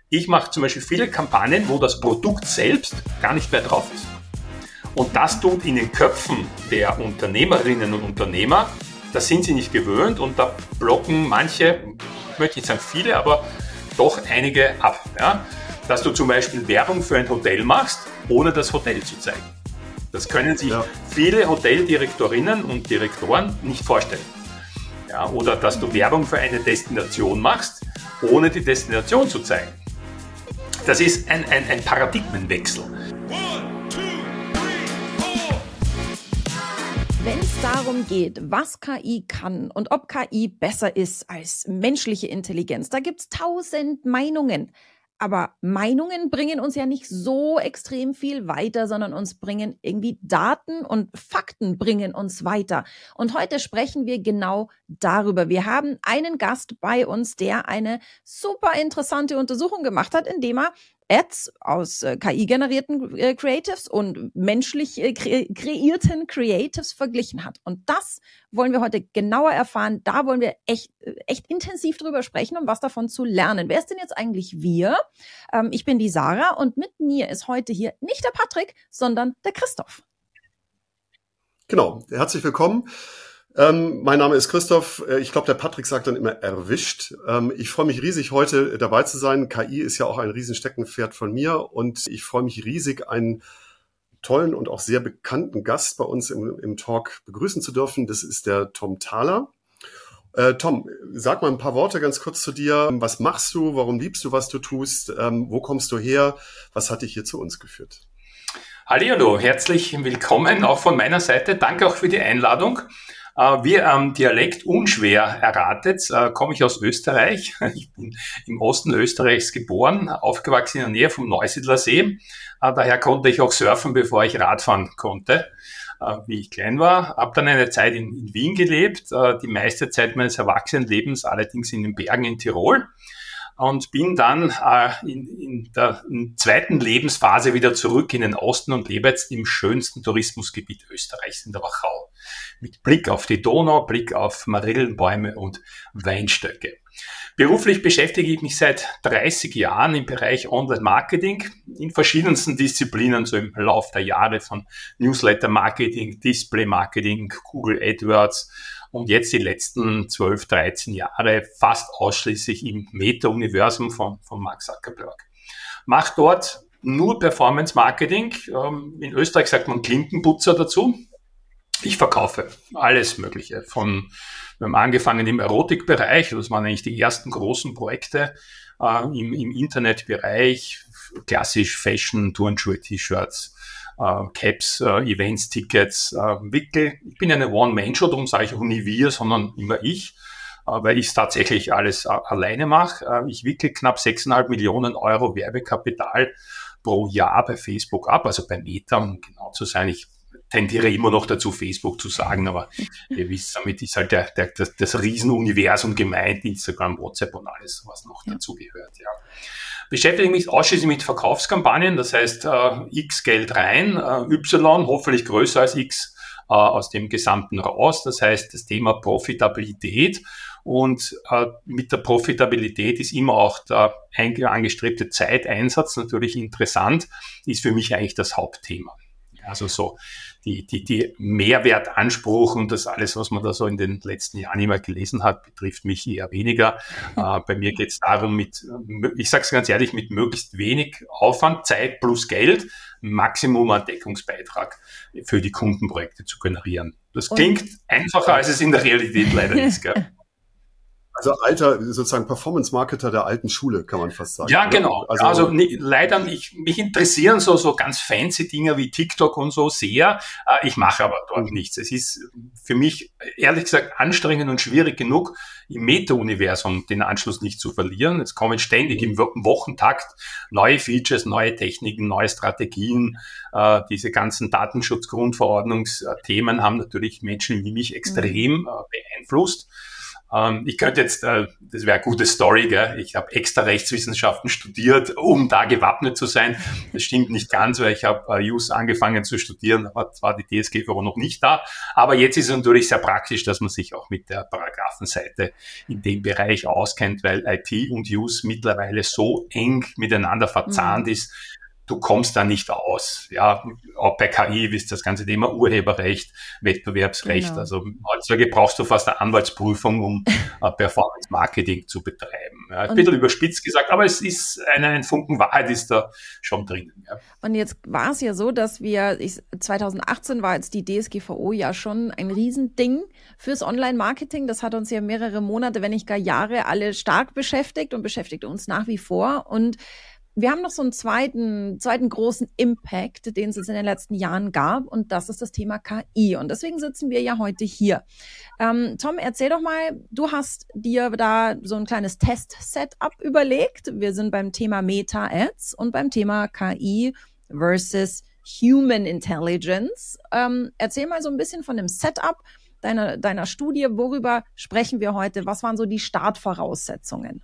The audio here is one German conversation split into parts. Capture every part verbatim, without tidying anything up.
Ich mache zum Beispiel viele Kampagnen, wo das Produkt selbst gar nicht mehr drauf ist. Und das tut in den Köpfen der Unternehmerinnen und Unternehmer, das sind sie nicht gewöhnt und da blocken manche, ich möchte nicht sagen viele, aber doch einige ab. Ja? Dass du zum Beispiel Werbung für ein Hotel machst, ohne das Hotel zu zeigen. Das können sich ja. viele Hoteldirektorinnen und Direktoren nicht vorstellen. Ja, oder dass du Werbung für eine Destination machst, ohne die Destination zu zeigen. Das ist ein, ein, ein Paradigmenwechsel. Wenn es darum geht, was K I kann und ob K I besser ist als menschliche Intelligenz, da gibt's tausend Meinungen. Aber Meinungen bringen uns ja nicht so extrem viel weiter, sondern uns bringen irgendwie Daten und Fakten bringen uns weiter. Und heute sprechen wir genau darüber. Wir haben einen Gast bei uns, der eine super interessante Untersuchung gemacht hat, indem er Ads aus äh, K I-generierten äh, Creatives und menschlich äh, kre- kreierten Creatives verglichen hat. Und das wollen wir heute genauer erfahren. Da wollen wir echt, echt intensiv drüber sprechen, um was davon zu lernen. Wer ist denn jetzt eigentlich wir? Ähm, ich bin die Sarah und mit mir ist heute hier nicht der Patrick, sondern der Christoph. Genau, herzlich willkommen. Ähm, mein Name ist Christoph. Ich glaube, der Patrick sagt dann immer erwischt. Ähm, ich freue mich riesig, heute dabei zu sein. K I ist ja auch ein Riesensteckenpferd von mir und ich freue mich riesig, einen tollen und auch sehr bekannten Gast bei uns im, im Talk begrüßen zu dürfen. Das ist der Tom Thaler. Äh, Tom, sag mal ein paar Worte ganz kurz zu dir. Was machst du? Warum liebst du, was du tust? Ähm, wo kommst du her? Was hat dich hier zu uns geführt? Hallihallo, herzlich willkommen auch von meiner Seite. Danke auch für die Einladung. Wie ihr am Dialekt unschwer erratet, komme ich aus Österreich. Ich bin im Osten Österreichs geboren, aufgewachsen in der Nähe vom Neusiedler See. Daher konnte ich auch surfen, bevor ich Radfahren konnte, wie ich klein war. Habe dann eine Zeit in, in Wien gelebt, die meiste Zeit meines Erwachsenenlebens allerdings in den Bergen in Tirol. Und bin dann äh, in, in der in zweiten Lebensphase wieder zurück in den Osten und lebe jetzt im schönsten Tourismusgebiet Österreichs, in der Wachau. Mit Blick auf die Donau, Blick auf Marillenbäume und Weinstöcke. Beruflich beschäftige ich mich seit dreißig Jahren im Bereich Online-Marketing in verschiedensten Disziplinen, so im Lauf der Jahre von Newsletter-Marketing, Display-Marketing, Google AdWords, und jetzt die letzten zwölf, dreizehn Jahre fast ausschließlich im Meta-Universum von, von Mark Zuckerberg. Macht dort nur Performance-Marketing. In Österreich sagt man Klinkenputzer dazu. Ich verkaufe alles Mögliche. Von, wir haben angefangen im Erotikbereich, das waren eigentlich die ersten großen Projekte äh, im, im Internetbereich, klassisch Fashion, Turnschuhe, T-Shirts, Uh, Caps, uh, Events, Tickets, uh, Wickel. Ich bin eine One-Man-Show, darum sage ich auch nie wir, sondern immer ich, uh, weil ich es tatsächlich alles uh, alleine mache. Uh, ich wickel knapp sechs Komma fünf Millionen Euro Werbekapital pro Jahr bei Facebook ab, also bei Meta, um genau zu sein. Ich tendiere immer noch dazu, Facebook zu sagen, aber ihr wisst, damit ist halt der, der, das, das Riesenuniversum gemeint, Instagram, WhatsApp und alles, was noch dazu gehört, ja. Beschäftige mich ausschließlich mit Verkaufskampagnen, das heißt äh, X Geld rein, äh, Y hoffentlich größer als X äh, aus dem Gesamten raus. Das heißt das Thema Profitabilität und äh, mit der Profitabilität ist immer auch der angestrebte Zeiteinsatz natürlich interessant, ist für mich eigentlich das Hauptthema. Also so die, die, die Mehrwertanspruch und das alles, was man da so in den letzten Jahren immer gelesen hat, betrifft mich eher weniger. Äh, bei mir geht es darum, mit, ich sage es ganz ehrlich, mit möglichst wenig Aufwand, Zeit plus Geld, Maximum an Deckungsbeitrag für die Kundenprojekte zu generieren. Das klingt und einfacher, als es in der Realität leider ist, gell? Also alter, sozusagen Performance-Marketer der alten Schule, kann man fast sagen. Ja, genau. Also, also nee, leider, ich, mich interessieren so, so ganz fancy Dinge wie TikTok und so sehr. Ich mache aber dort nichts. Es ist für mich, ehrlich gesagt, anstrengend und schwierig genug, im Meta-Universum den Anschluss nicht zu verlieren. Es kommen ständig im Wochentakt neue Features, neue Techniken, neue Strategien. Äh, diese ganzen Datenschutzgrundverordnungsthemen haben natürlich Menschen wie mich extrem äh, beeinflusst. Ähm, ich könnte jetzt, äh, das wäre eine gute Story, gell? Ich habe extra Rechtswissenschaften studiert, um da gewappnet zu sein. Das stimmt nicht ganz, weil ich habe äh, Jus angefangen zu studieren, aber zwar die D S G V O noch nicht da. Aber jetzt ist es natürlich sehr praktisch, dass man sich auch mit der Paragraphenseite in dem Bereich auskennt, weil I T und Jus mittlerweile so eng miteinander verzahnt mhm. ist. Du kommst da nicht aus. Ja, auch bei K I ist das ganze Thema Urheberrecht, Wettbewerbsrecht. Genau. Also heutzutage brauchst du fast eine Anwaltsprüfung, um uh, Performance Marketing zu betreiben. Ja, ein bisschen überspitzt gesagt, aber es ist eine, ein Funken Wahrheit ist da schon drin. Ja. Und jetzt war es ja so, dass wir, ich, zwanzig achtzehn war jetzt die D S G V O ja schon ein Riesending fürs Online-Marketing. Das hat uns ja mehrere Monate, wenn nicht gar Jahre, alle stark beschäftigt und beschäftigt uns nach wie vor. Und wir haben noch so einen zweiten, zweiten großen Impact, den es in den letzten Jahren gab, und das ist das Thema K I. Und deswegen sitzen wir ja heute hier. Ähm, Tom, erzähl doch mal, du hast dir da so ein kleines Test-Setup überlegt. Wir sind beim Thema Meta-Ads und beim Thema K I versus Human Intelligence. Ähm, erzähl mal so ein bisschen von dem Setup deiner, deiner Studie. Worüber sprechen wir heute? Was waren so die Startvoraussetzungen?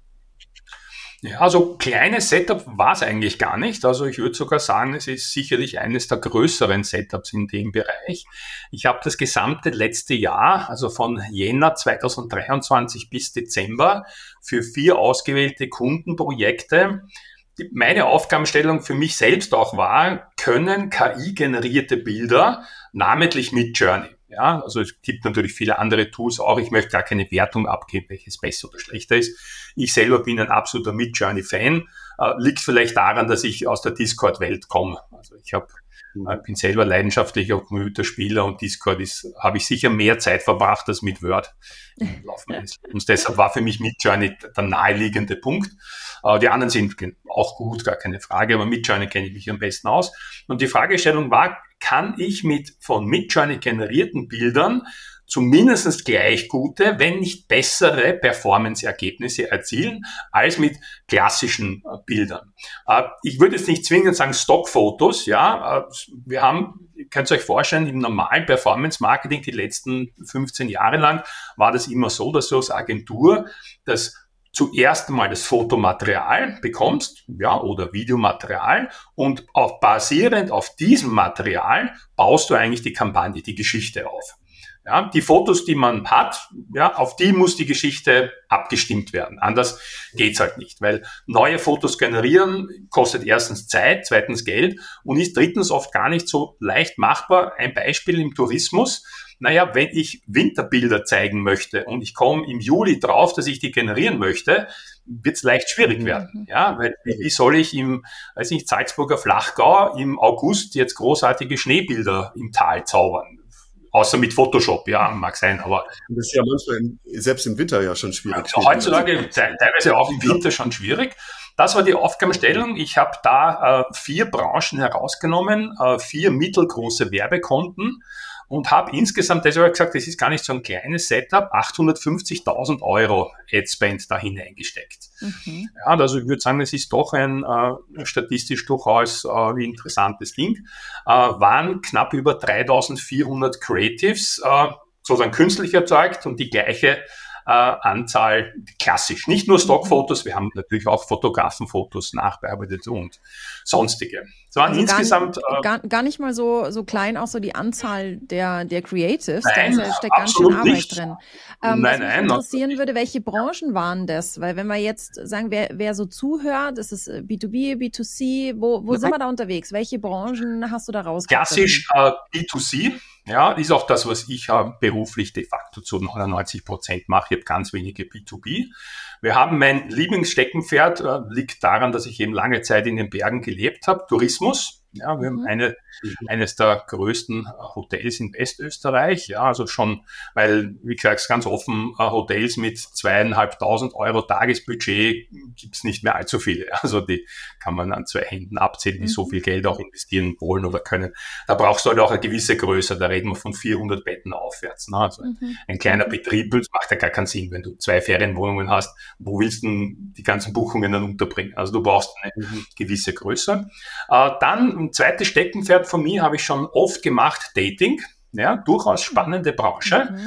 Ja, also kleines Setup war es eigentlich gar nicht. Also ich würde sogar sagen, es ist sicherlich eines der größeren Setups in dem Bereich. Ich habe das gesamte letzte Jahr, also von Jänner zweitausenddreiundzwanzig bis Dezember, für vier ausgewählte Kundenprojekte. Meine Aufgabenstellung für mich selbst auch war, können K I-generierte Bilder, namentlich Midjourney. Ja, also es gibt natürlich viele andere Tools auch. Ich möchte gar keine Wertung abgeben, welches besser oder schlechter ist. Ich selber bin ein absoluter Midjourney-Fan. Äh, liegt vielleicht daran, dass ich aus der Discord-Welt komme. Also ich hab, äh, bin selber leidenschaftlicher Computerspieler und Discord ist, habe ich sicher mehr Zeit verbracht als mit Word im Laufe meines Lebens. Deshalb war für mich Midjourney der naheliegende Punkt. Äh, die anderen sind auch gut, gar keine Frage, aber Midjourney kenne ich mich am besten aus. Und die Fragestellung war, kann ich mit von Midjourney generierten Bildern zumindest gleich gute, wenn nicht bessere Performance-Ergebnisse erzielen als mit klassischen äh, Bildern. Äh, ich würde jetzt nicht zwingend sagen Stockfotos, ja, äh, wir haben, ihr könnt euch vorstellen, im normalen Performance-Marketing die letzten fünfzehn Jahre lang war das immer so, dass du als Agentur das zuerst einmal das Fotomaterial bekommst, ja, oder Videomaterial, und auf, basierend auf diesem Material baust du eigentlich die Kampagne, die Geschichte auf. Ja, die Fotos, die man hat, ja, auf die muss die Geschichte abgestimmt werden. Anders geht's halt nicht, weil neue Fotos generieren kostet erstens Zeit, zweitens Geld und ist drittens oft gar nicht so leicht machbar. Ein Beispiel im Tourismus. Naja, wenn ich Winterbilder zeigen möchte und ich komme im Juli drauf, dass ich die generieren möchte, wird es leicht schwierig werden. Ja, weil wie soll ich im, weiß nicht, Salzburger Flachgau im August jetzt großartige Schneebilder im Tal zaubern? Außer mit Photoshop, ja, mag sein, aber... Das ist ja manchmal im, selbst im Winter ja schon schwierig. Ja, heutzutage teilweise auch im Winter schon schwierig. Das war die Aufgabenstellung. Ich habe da äh, vier Branchen herausgenommen, äh, vier mittelgroße Werbekonten und habe insgesamt, deshalb habe ich gesagt, das ist gar nicht so ein kleines Setup, achthundertfünfzigtausend Euro Adspend da hineingesteckt. Mhm. Ja, also ich würde sagen, das ist doch ein äh, statistisch durchaus äh, interessantes Ding. Äh, waren knapp über dreitausendvierhundert Creatives, äh, sozusagen künstlich erzeugt und die gleiche äh, Anzahl klassisch. Nicht nur Stockfotos, wir haben natürlich auch Fotografenfotos nachbearbeitet und sonstige. Es waren also insgesamt gar, äh, gar, gar nicht mal so so klein, auch so die Anzahl der der Creatives. Nein, da steckt ganz schön Arbeit nicht. drin. Ähm, nein, was mich nein, interessieren würde, welche Branchen waren das? Weil wenn wir jetzt sagen, wer wer so zuhört, das ist B zwei B, B zwei C, wo wo ja. sind wir da unterwegs? Welche Branchen hast du da rausgefunden? Klassisch äh, B zwei C. Ja, ist auch das, was ich äh, beruflich de facto zu neunundneunzig Prozent mache. Ich habe ganz wenige B zwei B. Wir haben mein Lieblingssteckenpferd, äh, liegt daran, dass ich eben lange Zeit in den Bergen gelebt habe, Tourismus. Ja, wir haben eine, eines der größten Hotels in Westösterreich. Ja, also schon, weil, wie gesagt, ganz offen, Hotels mit zweieinhalbtausend Euro Tagesbudget gibt's nicht mehr allzu viele. Also die kann man an zwei Händen abzählen, die mhm. so viel Geld auch investieren wollen oder können. Da brauchst du halt auch eine gewisse Größe. Da reden wir von vierhundert Betten aufwärts. Ne? Also mhm. ein kleiner Betrieb, das macht ja gar keinen Sinn, wenn du zwei Ferienwohnungen hast. Wo willst du die ganzen Buchungen dann unterbringen? Also du brauchst eine mhm. gewisse Größe. Äh, dann ein zweites Steckenpferd von mir habe ich schon oft gemacht, Dating. Ja, durchaus spannende Branche. Mhm.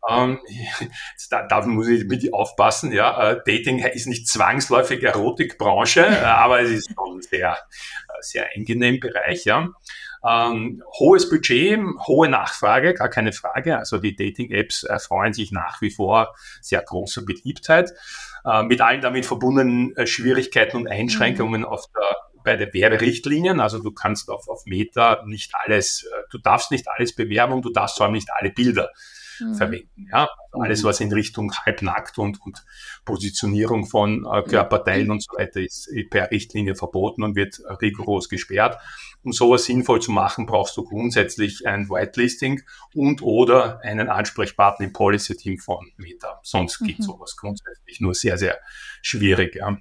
Ähm, da, da muss ich mit aufpassen, ja. Äh, Dating ist nicht zwangsläufig Erotikbranche, äh, aber es ist schon ein sehr, sehr angenehm Bereich, ja. Ähm, hohes Budget, hohe Nachfrage, gar keine Frage. Also die Dating-Apps erfreuen sich nach wie vor sehr großer Beliebtheit, äh, mit allen damit verbundenen äh, Schwierigkeiten und Einschränkungen mhm. auf der bei den Werberichtlinien, also du kannst auf, auf Meta nicht alles, du darfst nicht alles bewerben und du darfst vor allem nicht alle Bilder mhm. verwenden. Ja? Alles, was in Richtung halbnackt und, und Positionierung von äh, Körperteilen mhm. und so weiter ist per Richtlinie verboten und wird rigoros gesperrt. Um sowas sinnvoll zu machen, brauchst du grundsätzlich ein Whitelisting und oder einen Ansprechpartner im Policy-Team von Meta. Sonst mhm. geht sowas grundsätzlich nur sehr, sehr schwierig. Ja.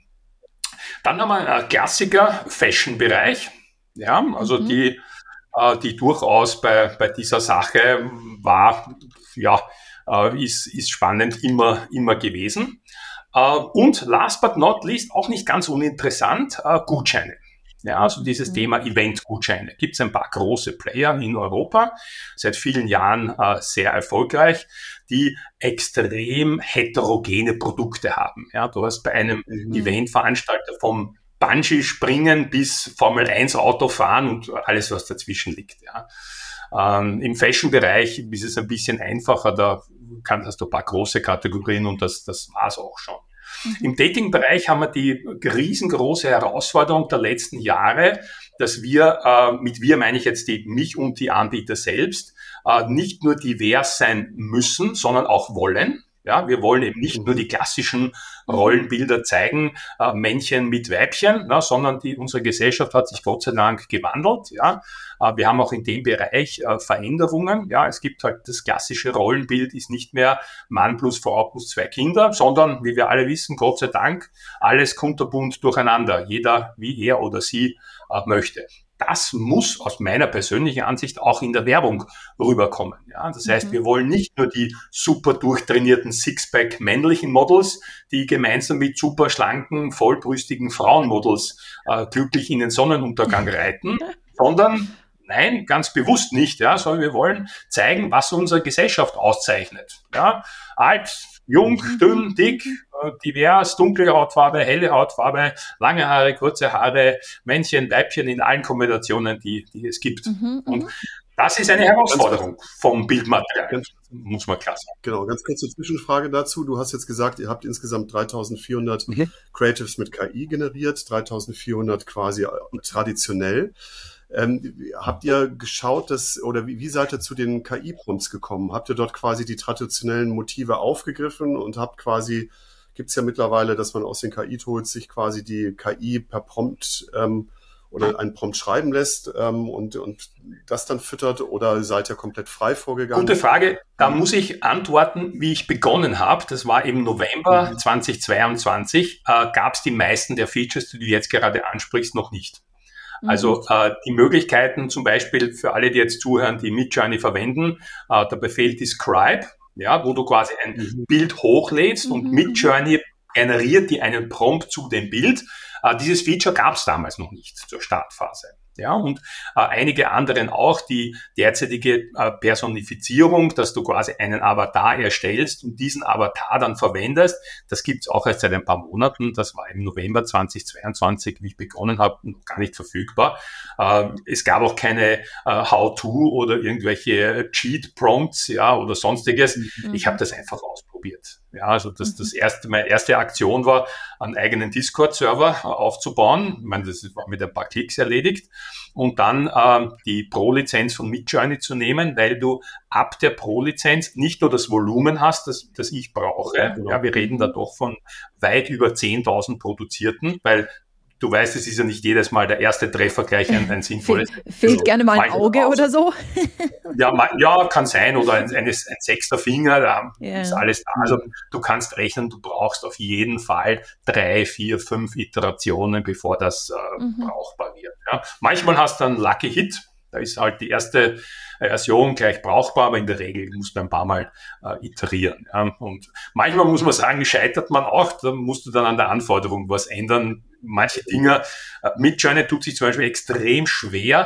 Dann haben wir einen Klassiker, Fashion-Bereich. Ja, also mhm. die, äh, die durchaus bei, bei dieser Sache war, ja, äh, ist, ist spannend immer, immer gewesen. Äh, und last but not least, auch nicht ganz uninteressant, äh, Gutscheine. Ja, also dieses mhm. Thema Event-Gutscheine. Gibt es ein paar große Player in Europa, seit vielen Jahren äh, sehr erfolgreich, die extrem heterogene Produkte haben. Ja, du hast bei einem mhm. Eventveranstalter vom Bungee-Springen bis Formel eins Auto fahren und alles, was dazwischen liegt. Ja. Ähm, Im Fashion-Bereich ist es ein bisschen einfacher, da kann, hast du ein paar große Kategorien und das, das war's auch schon. Mhm. Im Dating-Bereich haben wir die riesengroße Herausforderung der letzten Jahre, dass wir, äh, mit wir meine ich jetzt die, mich und die Anbieter selbst, äh, nicht nur divers sein müssen, sondern auch wollen. Ja, wir wollen eben nicht nur die klassischen Rollenbilder zeigen, äh, Männchen mit Weibchen, na, sondern die, unsere Gesellschaft hat sich Gott sei Dank gewandelt. Ja, äh, wir haben auch in dem Bereich äh, Veränderungen. Ja, es gibt halt das klassische Rollenbild ist nicht mehr Mann plus Frau plus zwei Kinder, sondern, wie wir alle wissen, Gott sei Dank, alles kunterbunt durcheinander. Jeder, wie er oder sie äh, möchte. Das muss aus meiner persönlichen Ansicht auch in der Werbung rüberkommen. Ja, das heißt, mhm. wir wollen nicht nur die super durchtrainierten Sixpack männlichen Models, die gemeinsam mit super schlanken, vollbrüstigen Frauenmodels äh, glücklich in den Sonnenuntergang reiten, sondern nein, ganz bewusst nicht, ja, sondern wir wollen zeigen, was unsere Gesellschaft auszeichnet. Ja, alt, jung, dünn, dick, äh, divers, dunkle Hautfarbe, helle Hautfarbe, lange Haare, kurze Haare, Männchen, Weibchen in allen Kombinationen, die, die es gibt. Mhm, und das ist eine Herausforderung vom Bildmaterial, ganz, muss man klar sagen. Genau, ganz kurze Zwischenfrage dazu. Du hast jetzt gesagt, ihr habt insgesamt dreitausendvierhundert mhm. Creatives mit K I generiert, dreitausendvierhundert quasi traditionell. Ähm, habt ihr geschaut, dass, oder wie, wie seid ihr zu den K I-Prompts gekommen? Habt ihr dort quasi die traditionellen Motive aufgegriffen und habt quasi, gibt's ja mittlerweile, dass man aus den K I-Tools sich quasi die K I per Prompt ähm, oder einen Prompt schreiben lässt ähm, und, und das dann füttert, oder seid ihr komplett frei vorgegangen? Gute Frage. Da muss ich antworten, wie ich begonnen habe. Das war im November mhm. zweitausendzweiundzwanzig, äh, gab's die meisten der Features, die du jetzt gerade ansprichst, noch nicht. Also äh, die Möglichkeiten zum Beispiel für alle, die jetzt zuhören, die Midjourney verwenden, äh, der Befehl Describe, ja, wo du quasi ein mhm. Bild hochlädst mhm. und Midjourney generiert dir einen Prompt zu dem Bild. Äh, dieses Feature gab es damals noch nicht zur Startphase. Ja, und äh, einige anderen auch, die derzeitige äh, Personifizierung, dass du quasi einen Avatar erstellst und diesen Avatar dann verwendest, das gibt's auch erst seit ein paar Monaten. Das war im November zweitausendzweiundzwanzig, wie ich begonnen habe, noch gar nicht verfügbar. Äh, es gab auch keine äh, How-to oder irgendwelche Cheat-Prompts, ja, oder sonstiges. Mhm. Ich habe das einfach ausprobiert. Ja, also das, das erste, meine erste Aktion war, einen eigenen Discord-Server aufzubauen. Ich meine, das war mit ein paar Klicks erledigt. Und dann äh, die Pro-Lizenz von Midjourney zu nehmen, weil du ab der Pro-Lizenz nicht nur das Volumen hast, das, das ich brauche. Ja, genau. Ja, wir reden da doch von weit über zehntausend produzierten, weil du weißt, es ist ja nicht jedes Mal der erste Treffer gleich ein, ein sinnvolles. Fe- fehlt also, gerne mal ein Auge oder so. Ja, mal, ja, kann sein, oder ein, ein, ein sechster Finger, da yeah. ist alles da. Also du kannst rechnen, du brauchst auf jeden Fall drei, vier, fünf Iterationen, bevor das äh, mhm. brauchbar wird. Ja. Manchmal hast du einen Lucky Hit, da ist halt die erste Version gleich brauchbar, aber in der Regel musst du ein paar Mal äh, iterieren. Ja. Und manchmal muss man sagen, scheitert man auch, da musst du dann an der Anforderung was ändern. Manche Dinge, äh, Midjourney tut sich zum Beispiel extrem schwer,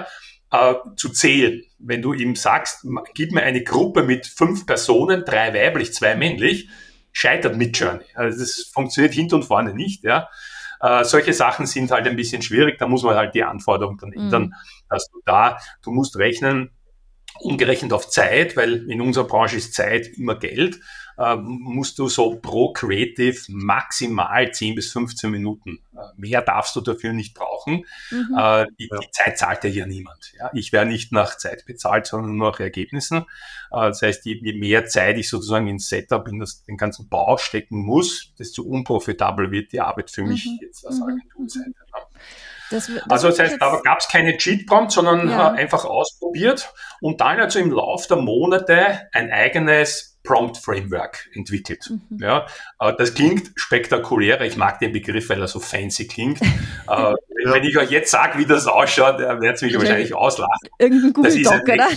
äh, zu zählen. Wenn du ihm sagst, gib mir eine Gruppe mit fünf Personen, drei weiblich, zwei männlich, scheitert Midjourney. Also das funktioniert hinten und vorne nicht, ja. Äh, solche Sachen sind halt ein bisschen schwierig, da muss man halt die Anforderungen dann ändern, mhm. dass du da, du musst rechnen, umgerechnet auf Zeit, weil in unserer Branche ist Zeit immer Geld, äh, musst du so pro Creative maximal zehn bis fünfzehn Minuten. Äh, mehr darfst du dafür nicht brauchen. Mhm. Äh, die, die Zeit zahlt ja hier niemand. Ja? Ich werde nicht nach Zeit bezahlt, sondern nur nach Ergebnissen. Äh, das heißt, je, je mehr Zeit ich sozusagen ins Setup, in das, den ganzen Bau stecken muss, desto unprofitabel wird die Arbeit für mich mhm. jetzt als Agenturseite. Ja. Das, das also das heißt, da gab es keine Cheat-Prompt, sondern ja. äh, einfach ausprobiert und dann also im Lauf der Monate ein eigenes Prompt-Framework entwickelt. Mhm. Ja, äh, das klingt spektakulärer. Ich mag den Begriff, weil er so fancy klingt. äh, ja. Wenn ich euch jetzt sage, wie das ausschaut, dann werdet ihr mich okay. wahrscheinlich auslachen. Irgendein Google Doc, oder?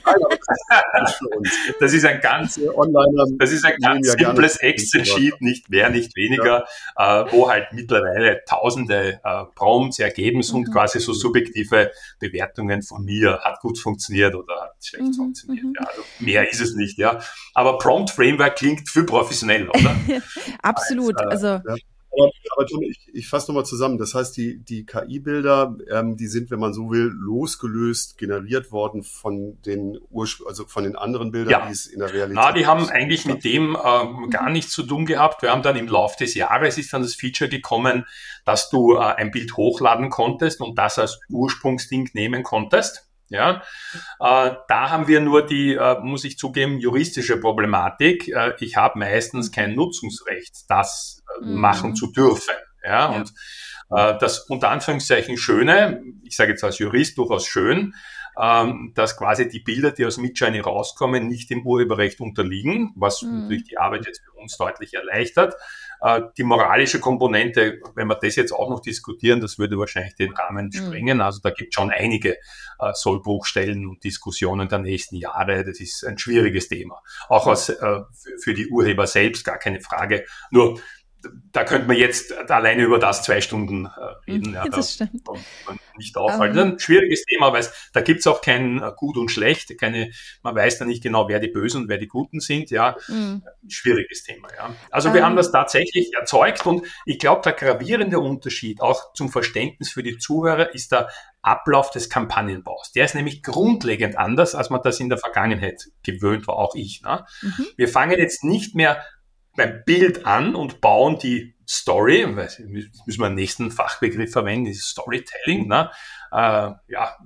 Das ist ein ganz, das ist ein ganz simples Excel-Sheet, nicht mehr, nicht weniger, ja. äh, wo halt mittlerweile tausende äh, Prompts ergeben mhm. und quasi so subjektive Bewertungen von mir, hat gut funktioniert oder hat schlecht mhm. funktioniert. Ja, also mehr ist es nicht, ja. Aber Prompt Framework klingt viel professioneller, oder? Absolut. Also, ja. Aber, aber Tom, ich, ich fasse nochmal zusammen. Das heißt, die, die K I-Bilder, ähm, die sind, wenn man so will, losgelöst generiert worden von den Urspr- also von den anderen Bildern, ja. die es in der Realität Na, die haben eigentlich mit dem ähm, gar nichts zu tun gehabt. Wir haben dann im Laufe des Jahres ist dann das Feature gekommen, dass du äh, ein Bild hochladen konntest und das als Ursprungsding nehmen konntest. Ja, äh, da haben wir nur die, äh, muss ich zugeben, juristische Problematik. Äh, ich habe meistens kein Nutzungsrecht, das äh, mhm. machen zu dürfen. Ja, ja. Und äh, das unter Anführungszeichen Schöne, ich sage jetzt als Jurist durchaus schön, ähm, dass quasi die Bilder, die aus Midjourney rauskommen, nicht dem Urheberrecht unterliegen, was mhm. natürlich die Arbeit jetzt für uns deutlich erleichtert. Die moralische Komponente, wenn wir das jetzt auch noch diskutieren, das würde wahrscheinlich den Rahmen sprengen. Also da gibt es schon einige äh, Sollbruchstellen und Diskussionen der nächsten Jahre. Das ist ein schwieriges Thema. Auch als, äh, für die Urheber selbst, gar keine Frage. Nur, da könnte man jetzt alleine über das zwei Stunden äh, reden. Ja, das da stimmt. Man nicht aufhalten. Um. Ein schwieriges Thema, weil da gibt's auch kein äh, Gut und Schlecht. Keine, man weiß da nicht genau, wer die Bösen und wer die Guten sind. Ja, mm. schwieriges Thema. Ja. Also um. wir haben das tatsächlich erzeugt und ich glaube, der gravierende Unterschied auch zum Verständnis für die Zuhörer ist der Ablauf des Kampagnenbaus. Der ist nämlich grundlegend anders, als man das in der Vergangenheit gewöhnt war, auch ich. Ne? Mhm. Wir fangen jetzt nicht mehr beim Bild an und bauen die Story, müssen wir einen nächsten Fachbegriff verwenden, ist Storytelling, ne? Äh, ja,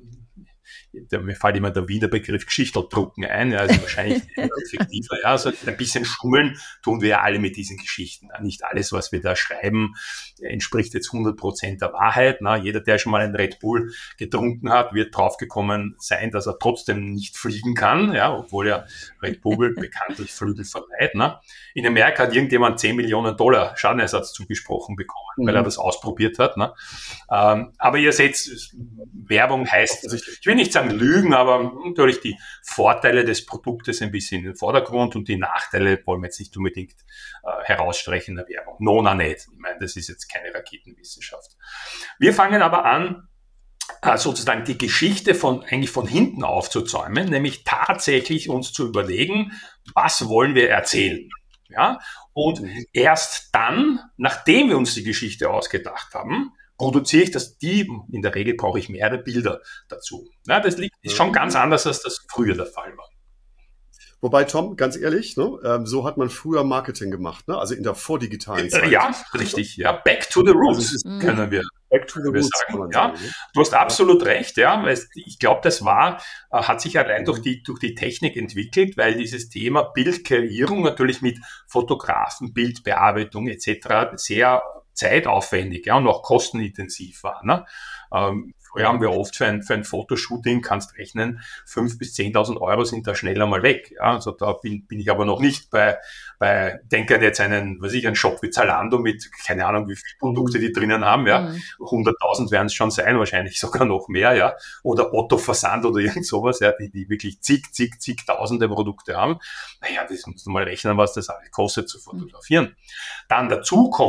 mir fällt immer der Wiener Begriff Geschichteldrucken ein, ja, also wahrscheinlich effektiver, ja, also ein bisschen schummeln tun wir ja alle mit diesen Geschichten. Nicht alles, was wir da schreiben, entspricht jetzt hundert Prozent der Wahrheit. Na, jeder, der schon mal einen Red Bull getrunken hat, wird draufgekommen sein, dass er trotzdem nicht fliegen kann, ja, obwohl ja Red Bull bekanntlich Flügel verleiht. Na. In Amerika hat irgendjemand zehn Millionen Dollar Schadenersatz zugesprochen bekommen, mhm. weil er das ausprobiert hat. Na. Ähm, aber ihr seht, Werbung heißt, ich will nicht sagen Lügen, aber natürlich die Vorteile des Produktes ein bisschen in den Vordergrund und die Nachteile wollen wir jetzt nicht unbedingt äh, herausstreichen in der Werbung. Nona nicht. Ich meine, das ist jetzt keine Raketenwissenschaft. Wir fangen aber an, äh, sozusagen die Geschichte von eigentlich von hinten aufzuzäumen, nämlich tatsächlich uns zu überlegen, was wollen wir erzählen. Ja? Und mhm. erst dann, nachdem wir uns die Geschichte ausgedacht haben, produziere ich das, die, in der Regel brauche ich mehrere Bilder dazu. Ja, das liegt, ist schon ganz anders, als das früher der Fall war. Wobei, Tom, ganz ehrlich, ne, ähm, so hat man früher Marketing gemacht, ne? Also in der vordigitalen Zeit. Ja, richtig, ja. Back to the roots, also können wir, Back to the roots sagen. Ja, sagen, ne? Du hast absolut ja. recht, ja. Weil ich glaube, das war, hat sich allein durch die, durch die Technik entwickelt, weil dieses Thema Bildkreierung natürlich mit Fotografen, Bildbearbeitung et cetera sehr zeitaufwendig, ja, und auch kostenintensiv war. Ne? Ähm, früher haben wir oft für ein, für ein Fotoshooting, kannst rechnen, fünftausend bis zehntausend Euro sind da schnell einmal weg. Ja? Also da bin, bin ich aber noch nicht bei, bei, denke an jetzt einen, was ich, einen Shop wie Zalando mit, keine Ahnung, wie viele Produkte die drinnen haben, ja. Mhm. hunderttausend werden es schon sein, wahrscheinlich sogar noch mehr, ja. Oder Otto Versand oder irgend sowas, ja, die, die wirklich zig, zig, zigtausende Produkte haben. Naja, das musst du mal rechnen, was das alles kostet zu fotografieren. Mhm. Dann dazu kommt,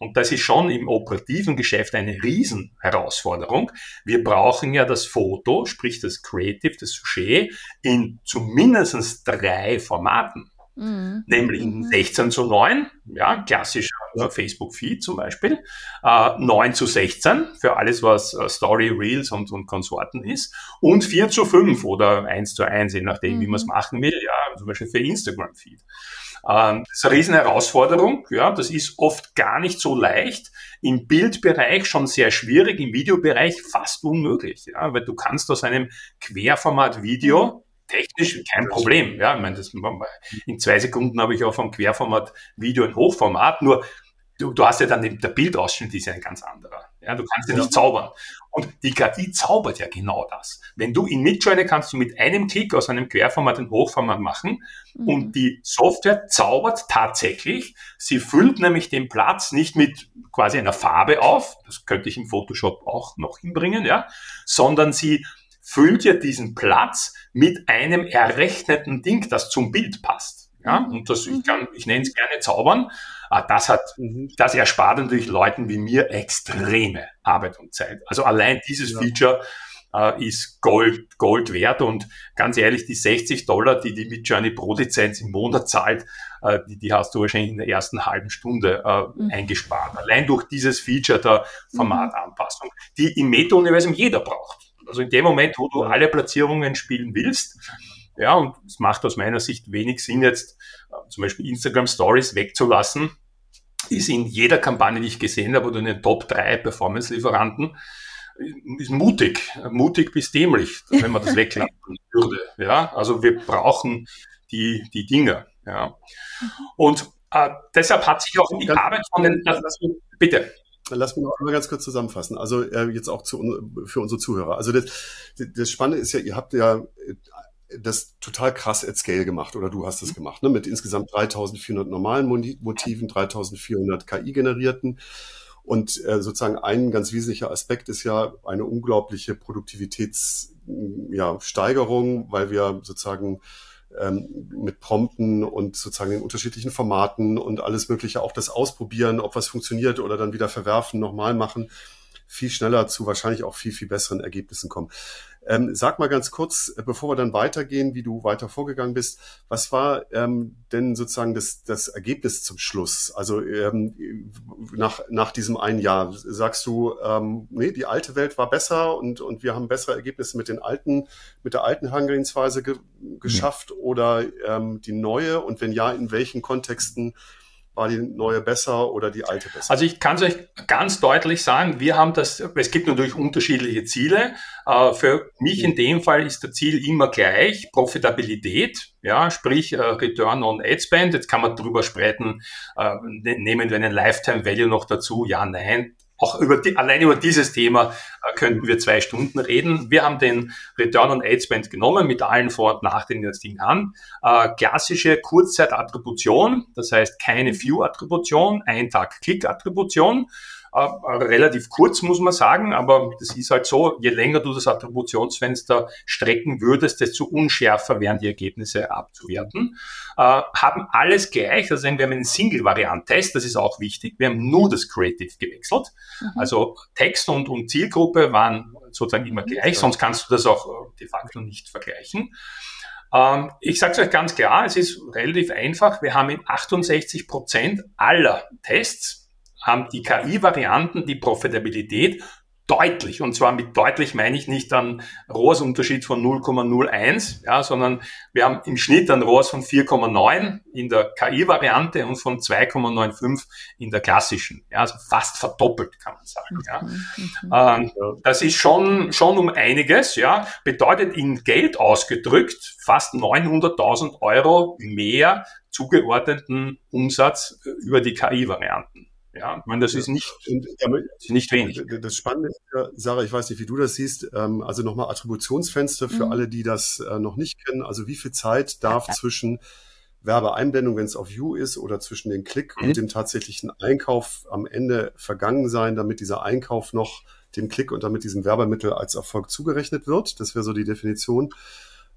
und das ist schon im operativen Geschäft eine Riesenherausforderung. Wir brauchen ja das Foto, sprich das Creative, das Sujet, in zumindest drei Formaten. Mhm. Nämlich mhm. sechzehn zu neun, ja, klassischer ja. Facebook-Feed zum Beispiel, äh, neun zu sechzehn für alles, was äh, Story, Reels und, und Konsorten ist, und vier zu fünf oder eins zu eins, je nachdem, mhm. wie man es machen will, ja, zum Beispiel für Instagram-Feed. Ähm, das ist eine riesen Herausforderung, ja, das ist oft gar nicht so leicht, im Bildbereich schon sehr schwierig, im Videobereich fast unmöglich, ja, weil du kannst aus einem Querformat-Video technisch kein Problem. Ja, ich meine, das, in zwei Sekunden habe ich auch vom Querformat Video in Hochformat, nur du, du hast ja dann den, der Bildausschnitt ist ja ein ganz anderer. Ja, du kannst ja nicht zaubern. Und die K I zaubert ja genau das. Wenn du in Midjourney kannst du mit einem Klick aus einem Querformat in Hochformat machen mhm. und die Software zaubert tatsächlich. Sie füllt nämlich den Platz nicht mit quasi einer Farbe auf, das könnte ich im Photoshop auch noch hinbringen, ja, sondern sie füllt ja diesen Platz mit einem errechneten Ding, das zum Bild passt. Ja, und das, ich kann, ich nenne es gerne zaubern. Das hat, das erspart natürlich Leuten wie mir extreme Arbeit und Zeit. Also allein dieses ja. Feature äh, ist Gold, Gold wert, und ganz ehrlich, die sechzig Dollar, die die Midjourney pro Lizenz im Monat zahlt, äh, die, die hast du wahrscheinlich in der ersten halben Stunde äh, mhm. eingespart. Allein durch dieses Feature der Formatanpassung, die im Meta-Universum jeder braucht. Also in dem Moment, wo du alle Platzierungen spielen willst, ja, und es macht aus meiner Sicht wenig Sinn, jetzt äh, zum Beispiel Instagram Stories wegzulassen, ist in jeder Kampagne, die ich gesehen habe, oder in den Top drei Performance-Lieferanten, ist mutig, mutig bis dämlich, wenn man das weglassen würde. Ja, also wir brauchen die, die Dinge. Ja. Und äh, deshalb hat sich auch die ganz Arbeit von den, das, das, bitte. Lass mich noch einmal ganz kurz zusammenfassen. Also äh, jetzt auch zu, für unsere Zuhörer. Also das, das Spannende ist ja, ihr habt ja das total krass at scale gemacht, oder du hast das gemacht, ne? Mit insgesamt dreitausendvierhundert normalen Motiven, dreitausendvierhundert K I-generierten. Und äh, sozusagen ein ganz wesentlicher Aspekt ist ja eine unglaubliche Produktivitätssteigerung, ja, weil wir sozusagen ähm, mit Prompten und sozusagen den unterschiedlichen Formaten und alles Mögliche, auch das Ausprobieren, ob was funktioniert oder dann wieder verwerfen, nochmal machen, viel schneller zu wahrscheinlich auch viel, viel besseren Ergebnissen kommen. Ähm, sag mal ganz kurz, bevor wir dann weitergehen, wie du weiter vorgegangen bist, was war ähm, denn sozusagen das, das Ergebnis zum Schluss? Also ähm, nach, nach diesem einen Jahr, sagst du, ähm, nee, die alte Welt war besser und, und wir haben bessere Ergebnisse mit den alten, mit der alten Herangehensweise ge- geschafft ja. oder ähm, die neue? Und wenn ja, in welchen Kontexten war die neue besser oder die alte besser? Also ich kann es euch ganz deutlich sagen, wir haben das, es gibt natürlich unterschiedliche Ziele. Äh, für mich in dem Fall ist das Ziel immer gleich, Profitabilität, ja, sprich äh, Return on Ad Spend. Jetzt kann man drüber sprechen, äh, ne, nehmen wir einen Lifetime Value noch dazu, ja, nein. Auch über die, allein über dieses Thema äh, könnten wir zwei Stunden reden. Wir haben den Return on Ad Spend genommen mit allen Vor- und Nachteilen, die das Ding haben. Äh, klassische Kurzzeit-Attribution, das heißt keine View-Attribution, Ein-Tag-Klick-Attribution. Äh, relativ kurz, muss man sagen, aber das ist halt so, je länger du das Attributionsfenster strecken würdest, desto unschärfer wären die Ergebnisse abzuwerten. Äh, haben alles gleich, also wir haben einen Single-Variant-Test, das ist auch wichtig, wir haben nur das Creative gewechselt, mhm. also Text und, und Zielgruppe waren sozusagen immer gleich, sonst kannst du das auch de facto nicht vergleichen. Ähm, ich sage es euch ganz klar, es ist relativ einfach, wir haben in achtundsechzig Prozent aller Tests haben die K I-Varianten die Profitabilität deutlich, und zwar mit deutlich meine ich nicht einen R O A S-Unterschied von null Komma null eins, ja, sondern wir haben im Schnitt einen R O A S von vier Komma neun in der K I-Variante und von zwei Komma fünfundneunzig in der klassischen, ja, also fast verdoppelt, kann man sagen. Ja. Mhm. Ähm, das ist schon schon um einiges, ja, bedeutet in Geld ausgedrückt fast neunhunderttausend Euro mehr zugeordneten Umsatz über die K I-Varianten. Ja, ich meine, das ist nicht, und, ja, ist nicht wenig. Das Spannende ist, Sarah, ich weiß nicht, wie du das siehst, also nochmal Attributionsfenster für mhm. alle, die das noch nicht kennen. Also wie viel Zeit darf ja. zwischen Werbeeinblendung, wenn es auf View ist, oder zwischen dem Klick mhm. und dem tatsächlichen Einkauf am Ende vergangen sein, damit dieser Einkauf noch dem Klick und damit diesem Werbemittel als Erfolg zugerechnet wird? Das wäre so die Definition.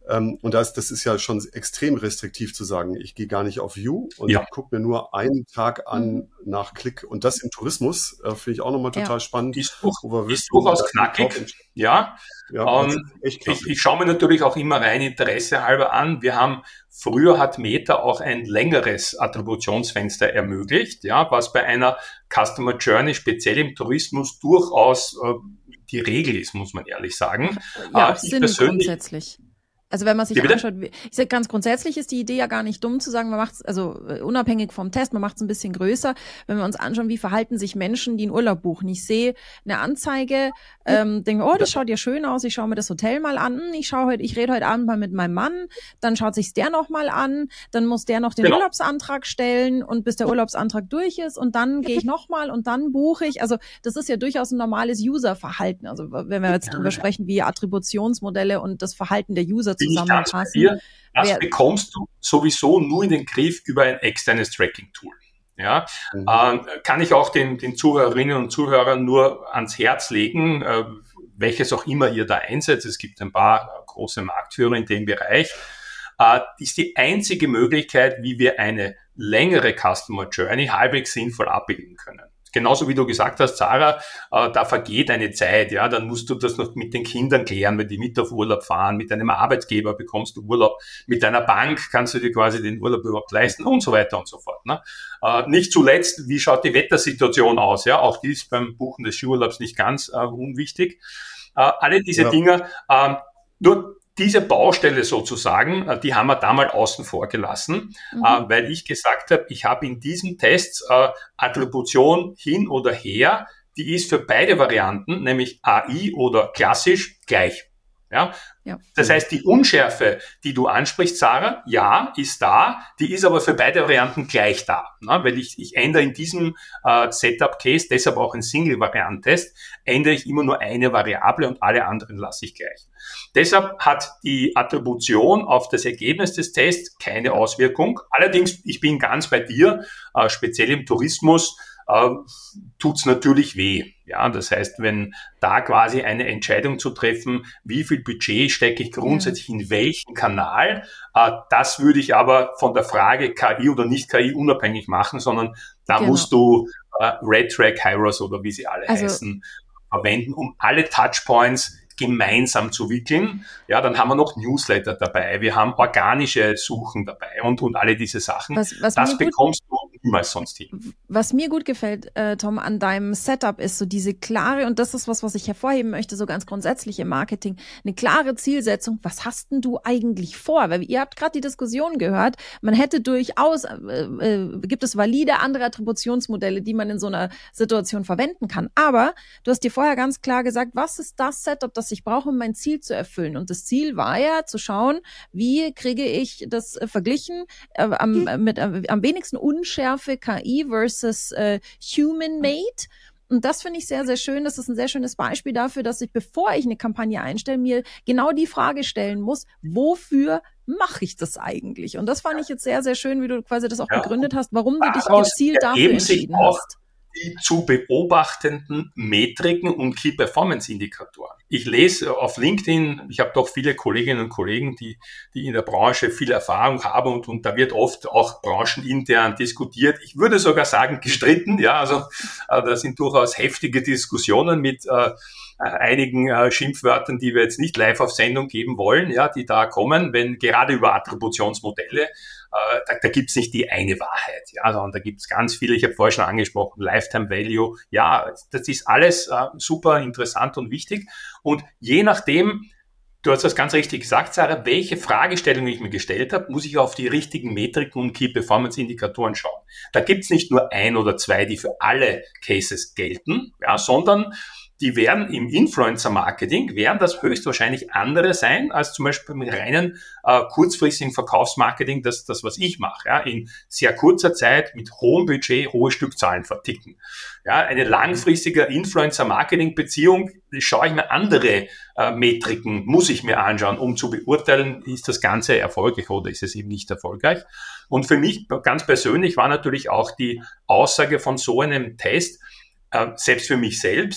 Ähm, und das, das ist ja schon extrem restriktiv zu sagen, ich gehe gar nicht auf View und Ja. gucke mir nur einen Tag an Mhm. nach Klick. Und das im Tourismus äh, finde ich auch nochmal total Ja. spannend. Ist, durch, Wo wir ist wissen, durchaus dass die knackig, Kauf- ja. Ja, das Ähm, ist echt ich, knackig. ich schaue mir natürlich auch immer rein Interesse halber an. Wir haben, früher hat Meta auch ein längeres Attributionsfenster ermöglicht, ja, was bei einer Customer Journey, speziell im Tourismus, durchaus äh, die Regel ist, muss man ehrlich sagen. Ja, Äh, auch ich Sinn persönlich- grundsätzlich. Also wenn man sich Wie bitte? anschaut, wie- ich sag, ganz grundsätzlich ist die Idee ja gar nicht dumm zu sagen, man macht es, also äh, unabhängig vom Test, man macht es ein bisschen größer, wenn wir uns anschauen, wie verhalten sich Menschen, die einen Urlaub buchen. Ich sehe eine Anzeige, ähm, denke, oh, das schaut ja schön aus, ich schaue mir das Hotel mal an, ich schaue heute, ich rede heute Abend mal mit meinem Mann, dann schaut sich's der noch mal an, dann muss der noch den Genau. Urlaubsantrag stellen und bis der Urlaubsantrag durch ist und dann gehe ich noch mal und dann buche ich. Also das ist ja durchaus ein normales User-Verhalten. Also wenn wir jetzt drüber sprechen, wie Attributionsmodelle und das Verhalten der User Bin ich ganz bei zusammenpassen. dir. Das Wer- bekommst du sowieso nur in den Griff über ein externes Tracking-Tool. Ja, Mhm. ähm, kann ich auch den, den Zuhörerinnen und Zuhörern nur ans Herz legen, äh, welches auch immer ihr da einsetzt. Es gibt ein paar äh, große Marktführer in dem Bereich. Äh, ist die einzige Möglichkeit, wie wir eine längere Customer Journey halbwegs sinnvoll abbilden können. Genauso wie du gesagt hast, Sarah, äh, da vergeht eine Zeit, ja, dann musst du das noch mit den Kindern klären, wenn die mit auf Urlaub fahren, mit deinem Arbeitgeber bekommst du Urlaub, mit deiner Bank kannst du dir quasi den Urlaub überhaupt leisten und so weiter und so fort. Ne? Äh, nicht zuletzt, wie schaut die Wettersituation aus? Ja, auch die ist beim Buchen des Skiurlaubs nicht ganz äh, unwichtig. Äh, alle diese Ja. Dinge, äh, nur diese Baustelle sozusagen, äh, die haben wir da mal außen vor gelassen, Mhm. äh, weil ich gesagt habe, ich habe in diesem Test äh, Attribution hin oder her, die ist für beide Varianten, nämlich A I oder klassisch, gleich. Ja? Ja. Das heißt, die Unschärfe, die du ansprichst, Sarah, ja, ist da, die ist aber für beide Varianten gleich da. Ne? Weil ich, ich ändere in diesem äh, Setup-Case, deshalb auch ein Single-Variant-Test, ändere ich immer nur eine Variable und alle anderen lasse ich gleich. Deshalb hat die Attribution auf das Ergebnis des Tests keine Auswirkung. Allerdings, ich bin ganz bei dir, äh, speziell im Tourismus, äh, tut's natürlich weh. Ja, das heißt, wenn da quasi eine Entscheidung zu treffen, wie viel Budget stecke ich grundsätzlich in welchen Kanal, äh, das würde ich aber von der Frage K I oder nicht K I unabhängig machen, sondern da Genau. musst du äh, RedTrack, Hyros oder wie sie alle Also- heißen, verwenden, um alle Touchpoints gemeinsam zu wickeln. Ja, dann haben wir noch Newsletter dabei, wir haben organische Suchen dabei und, und alle diese Sachen. Was, was Das mir gut bekommst du niemals sonst hin. Was mir gut gefällt, äh, Tom, an deinem Setup ist so diese klare, und das ist was, was ich hervorheben möchte, so ganz grundsätzlich im Marketing, eine klare Zielsetzung. Was hast denn du eigentlich vor? Weil ihr habt gerade die Diskussion gehört, man hätte durchaus, äh, äh, gibt es valide andere Attributionsmodelle, die man in so einer Situation verwenden kann. Aber du hast dir vorher ganz klar gesagt, was ist das Setup, das ich brauche, um mein Ziel zu erfüllen? Und das Ziel war ja zu schauen, wie kriege ich das äh, verglichen äh, am, äh, mit äh, am wenigsten Unschärfe K I versus äh, Human-Made. Und das finde ich sehr, sehr schön. Das ist ein sehr schönes Beispiel dafür, dass ich, bevor ich eine Kampagne einstelle, mir genau die Frage stellen muss, wofür mache ich das eigentlich? Und das fand ich jetzt sehr, sehr schön, wie du quasi das auch Ja. begründet hast, warum du dich Daraus gezielt dafür ergeben sich entschieden auch hast. die zu beobachtenden Metriken und Key-Performance-Indikatoren. Ich lese auf LinkedIn, ich habe doch viele Kolleginnen und Kollegen, die, die in der Branche viel Erfahrung haben und, und da wird oft auch branchenintern diskutiert. Ich würde sogar sagen gestritten, ja, also äh, da sind durchaus heftige Diskussionen mit äh, einigen äh, Schimpfwörtern, die wir jetzt nicht live auf Sendung geben wollen, ja, die da kommen, wenn gerade über Attributionsmodelle, äh, da, da gibt's nicht die eine Wahrheit, ja, sondern da gibt's ganz viele, ich habe vorher schon angesprochen, Lifetime Value, ja, das ist alles äh, super interessant und wichtig und je nachdem, du hast das ganz richtig gesagt, Sarah, welche Fragestellung ich mir gestellt habe, muss ich auf die richtigen Metriken und Key-Performance-Indikatoren schauen. Da gibt's nicht nur ein oder zwei, die für alle Cases gelten, ja, sondern die werden im Influencer-Marketing, werden das höchstwahrscheinlich andere sein, als zum Beispiel im reinen äh, kurzfristigen Verkaufsmarketing, das, das was ich mache. Ja, in sehr kurzer Zeit mit hohem Budget hohe Stückzahlen verticken. Ja, eine langfristige Influencer-Marketing-Beziehung, schaue ich mir andere äh, Metriken, muss ich mir anschauen, um zu beurteilen, ist das Ganze erfolgreich oder ist es eben nicht erfolgreich. Und für mich ganz persönlich war natürlich auch die Aussage von so einem Test, äh, selbst für mich selbst,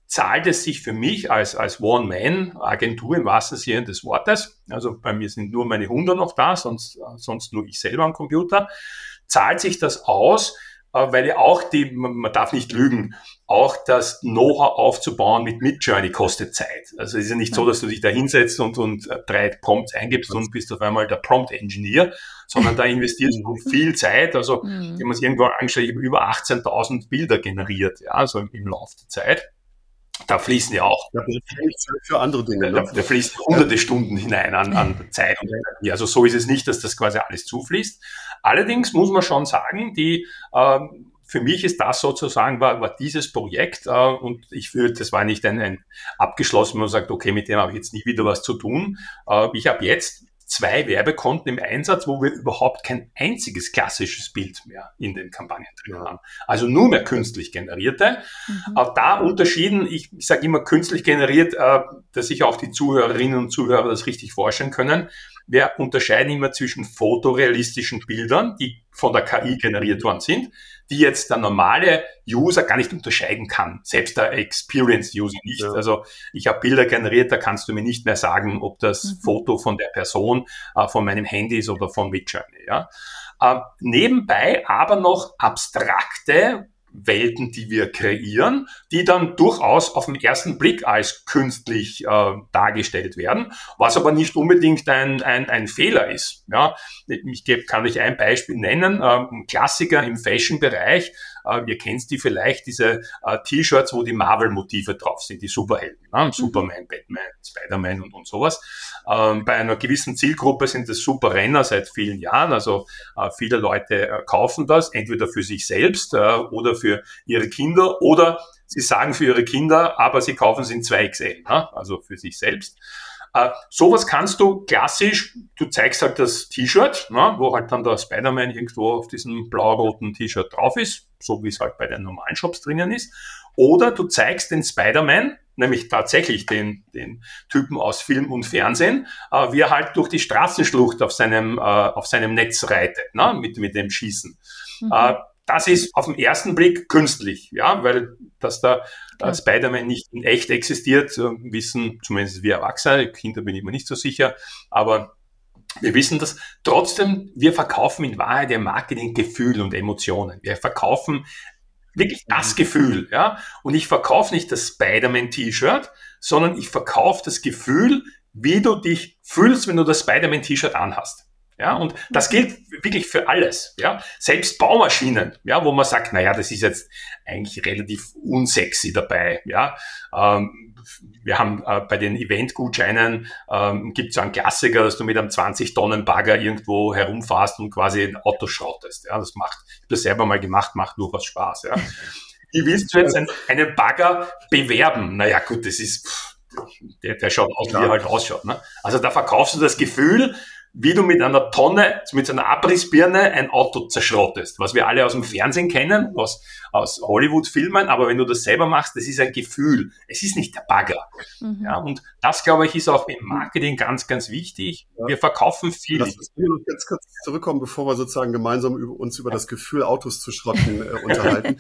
zahlt es sich für mich als, als One-Man-Agentur im wahrsten Sinne des Wortes, also bei mir sind nur meine Hunde noch da, sonst, sonst nur ich selber am Computer, zahlt sich das aus, weil ja auch die, man darf nicht lügen, auch das Know-how aufzubauen mit Midjourney kostet Zeit. Also es ist ja nicht so, dass du dich da hinsetzt und, und drei Prompts eingibst und bist auf einmal der Prompt-Engineer, sondern da investierst du viel Zeit. Also Mhm. ich habe es irgendwo angestellt, ich habe über achtzehntausend Bilder generiert, ja, also im, im Laufe der Zeit. Da fließen ja auch, Ja, Zeit für andere Dinge. da, Ne? da fließt hunderte Stunden hinein an, an Zeit und Energie. Also so ist es nicht, dass das quasi alles zufließt. Allerdings muss man schon sagen, die ähm, für mich ist das sozusagen, war, war dieses Projekt äh, und ich würde, das war nicht ein, ein abgeschlossen, man sagt, okay, mit dem habe ich jetzt nie wieder was zu tun. Äh, ich habe jetzt zwei Werbekonten im Einsatz, wo wir überhaupt kein einziges klassisches Bild mehr in den Kampagnen drin Ja. haben. Also nur mehr künstlich generierte. Mhm. Auch da unterschieden, ich, ich sage immer künstlich generiert, äh, dass sich auch die Zuhörerinnen und Zuhörer das richtig vorstellen können. Wir unterscheiden immer zwischen fotorealistischen Bildern, die von der K I generiert worden sind, die jetzt der normale User gar nicht unterscheiden kann, selbst der Experienced User nicht. Ja. Also ich habe Bilder generiert, da kannst du mir nicht mehr sagen, ob das Mhm. Foto von der Person, äh, von meinem Handy ist oder von Midjourney. Ja. Äh, nebenbei aber noch abstrakte Welten, die wir kreieren, die dann durchaus auf den ersten Blick als künstlich äh, dargestellt werden, was aber nicht unbedingt ein, ein, ein Fehler ist. Ja, ich geb, kann euch ein Beispiel nennen, äh, ein Klassiker im Fashion-Bereich, äh, ihr kennt die vielleicht, diese äh, T-Shirts, wo die Marvel-Motive drauf sind, die Superhelden, ne? Mhm. Superman, Batman, Spider-Man und, und sowas. Ähm, bei einer gewissen Zielgruppe sind das Superrenner seit vielen Jahren, also äh, viele Leute äh, kaufen das, entweder für sich selbst äh, oder für ihre Kinder oder sie sagen für ihre Kinder, aber sie kaufen es in zwei X L, ne? Also für sich selbst. Äh, sowas kannst du klassisch, du zeigst halt das T-Shirt, ne, wo halt dann der Spider-Man irgendwo auf diesem blau-roten T-Shirt drauf ist, so wie es halt bei den normalen Shops drinnen ist. Oder du zeigst den Spider-Man, nämlich tatsächlich den, den Typen aus Film und Fernsehen, äh, wie er halt durch die Straßenschlucht auf seinem, äh, auf seinem Netz reitet, ne, mit, mit dem Schießen. Mhm. Äh, das ist auf den ersten Blick künstlich, ja, weil dass der Klar. äh, Spider-Man nicht in echt existiert, äh, wissen zumindest wir Erwachsene, Kinder bin ich mir nicht so sicher, aber wir wissen das. Trotzdem, wir verkaufen in Wahrheit im Marketing Gefühl und Emotionen. Wir verkaufen wirklich das Gefühl, ja. Und ich verkaufe nicht das Spider-Man-T-Shirt, sondern ich verkaufe das Gefühl, wie du dich fühlst, wenn du das Spider-Man-T-Shirt anhast. Ja, und das gilt wirklich für alles, ja. Selbst Baumaschinen, ja, wo man sagt, naja, das ist jetzt eigentlich relativ unsexy dabei, ja. Ähm, wir haben äh, bei den Event-Gutscheinen ähm, gibt es so einen Klassiker, dass du mit einem zwanzig Tonnen Bagger irgendwo herumfährst und quasi ein Auto schrottest. Ja, das macht, ich habe das selber mal gemacht, macht durchaus Spaß, ja. Wie willst du jetzt einen, einen Bagger bewerben? Naja, gut, das ist, pff, der, der schaut aus, wie er halt ausschaut, ne? Also da verkaufst du das Gefühl, wie du mit einer Tonne, mit so einer Abrissbirne ein Auto zerschrottest, was wir alle aus dem Fernsehen kennen, aus, aus Hollywood-Filmen, aber wenn du das selber machst, das ist ein Gefühl. Es ist nicht der Bagger. Mhm. Ja, und das, glaube ich, ist auch im Marketing ganz, ganz wichtig. Wir verkaufen viel. Lass uns noch ganz kurz zurückkommen, bevor wir sozusagen gemeinsam über, uns über das Gefühl, Autos zu schrotten, äh, unterhalten.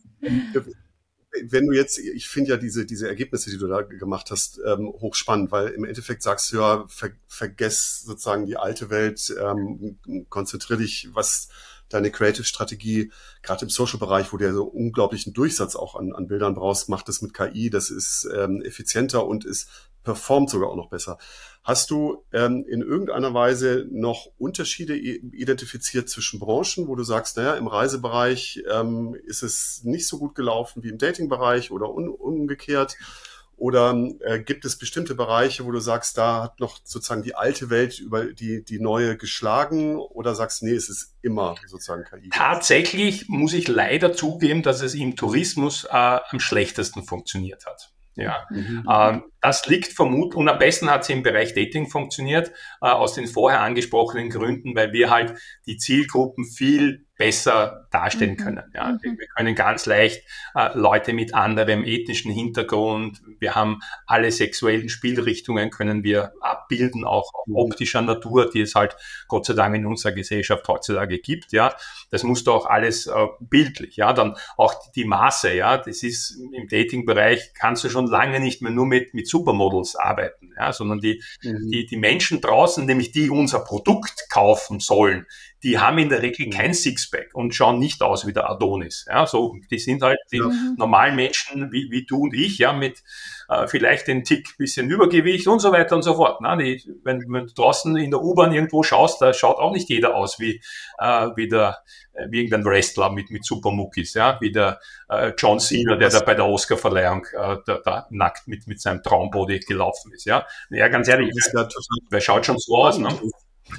Wenn du jetzt, ich finde ja diese diese Ergebnisse, die du da gemacht hast, ähm, hochspannend, weil im Endeffekt sagst du ja, ver, vergess sozusagen die alte Welt, ähm, konzentrier dich, was deine Creative-Strategie, gerade im Social-Bereich, wo du ja so unglaublichen Durchsatz auch an, an Bildern brauchst, macht das mit K I, das ist ähm, effizienter und es performt sogar auch noch besser. Hast du ähm, in irgendeiner Weise noch Unterschiede identifiziert zwischen Branchen, wo du sagst, naja, im Reisebereich ähm, ist es nicht so gut gelaufen wie im Datingbereich oder un- umgekehrt? Oder äh, gibt es bestimmte Bereiche, wo du sagst, da hat noch sozusagen die alte Welt über die, die neue geschlagen? Oder sagst, nee, es ist immer sozusagen K I? Tatsächlich muss ich leider zugeben, dass es im Tourismus äh, am schlechtesten funktioniert hat. Ja, Mhm. ähm, das liegt vermutlich, und am besten hat es im Bereich Dating funktioniert, äh, aus den vorher angesprochenen Gründen, weil wir halt die Zielgruppen viel besser darstellen Mhm. können. Ja. Mhm. Wir, wir können ganz leicht äh, Leute mit anderem ethnischen Hintergrund, wir haben alle sexuellen Spielrichtungen, können wir abbilden, auch Mhm. optischer Natur, die es halt Gott sei Dank in unserer Gesellschaft heutzutage gibt. Ja. Das musst du auch alles äh, bildlich. Ja. Dann auch die, die Maße. Ja. Das ist im Dating-Bereich, kannst du schon lange nicht mehr nur mit, mit Supermodels arbeiten, ja, sondern die, Mhm. die, die Menschen draußen, nämlich die unser Produkt kaufen sollen, die haben in der Regel kein Sixpack und schauen nicht aus wie der Adonis. Ja, so, die sind halt die Mhm. normalen Menschen wie, wie du und ich, ja, mit äh, vielleicht ein Tick bisschen Übergewicht und so weiter und so fort. Ne? Die, wenn, wenn du draußen in der U-Bahn irgendwo schaust, da schaut auch nicht jeder aus wie, äh, wie, der, äh, wie irgendein Wrestler mit, mit Supermuckis, ja, wie der äh, John Cena, der da bei der Oscarverleihung äh, da, da nackt mit, mit seinem Traumbody gelaufen ist. Ja, ja ganz ehrlich, Das ist ja total wer schaut schon so aus, ne? spannend.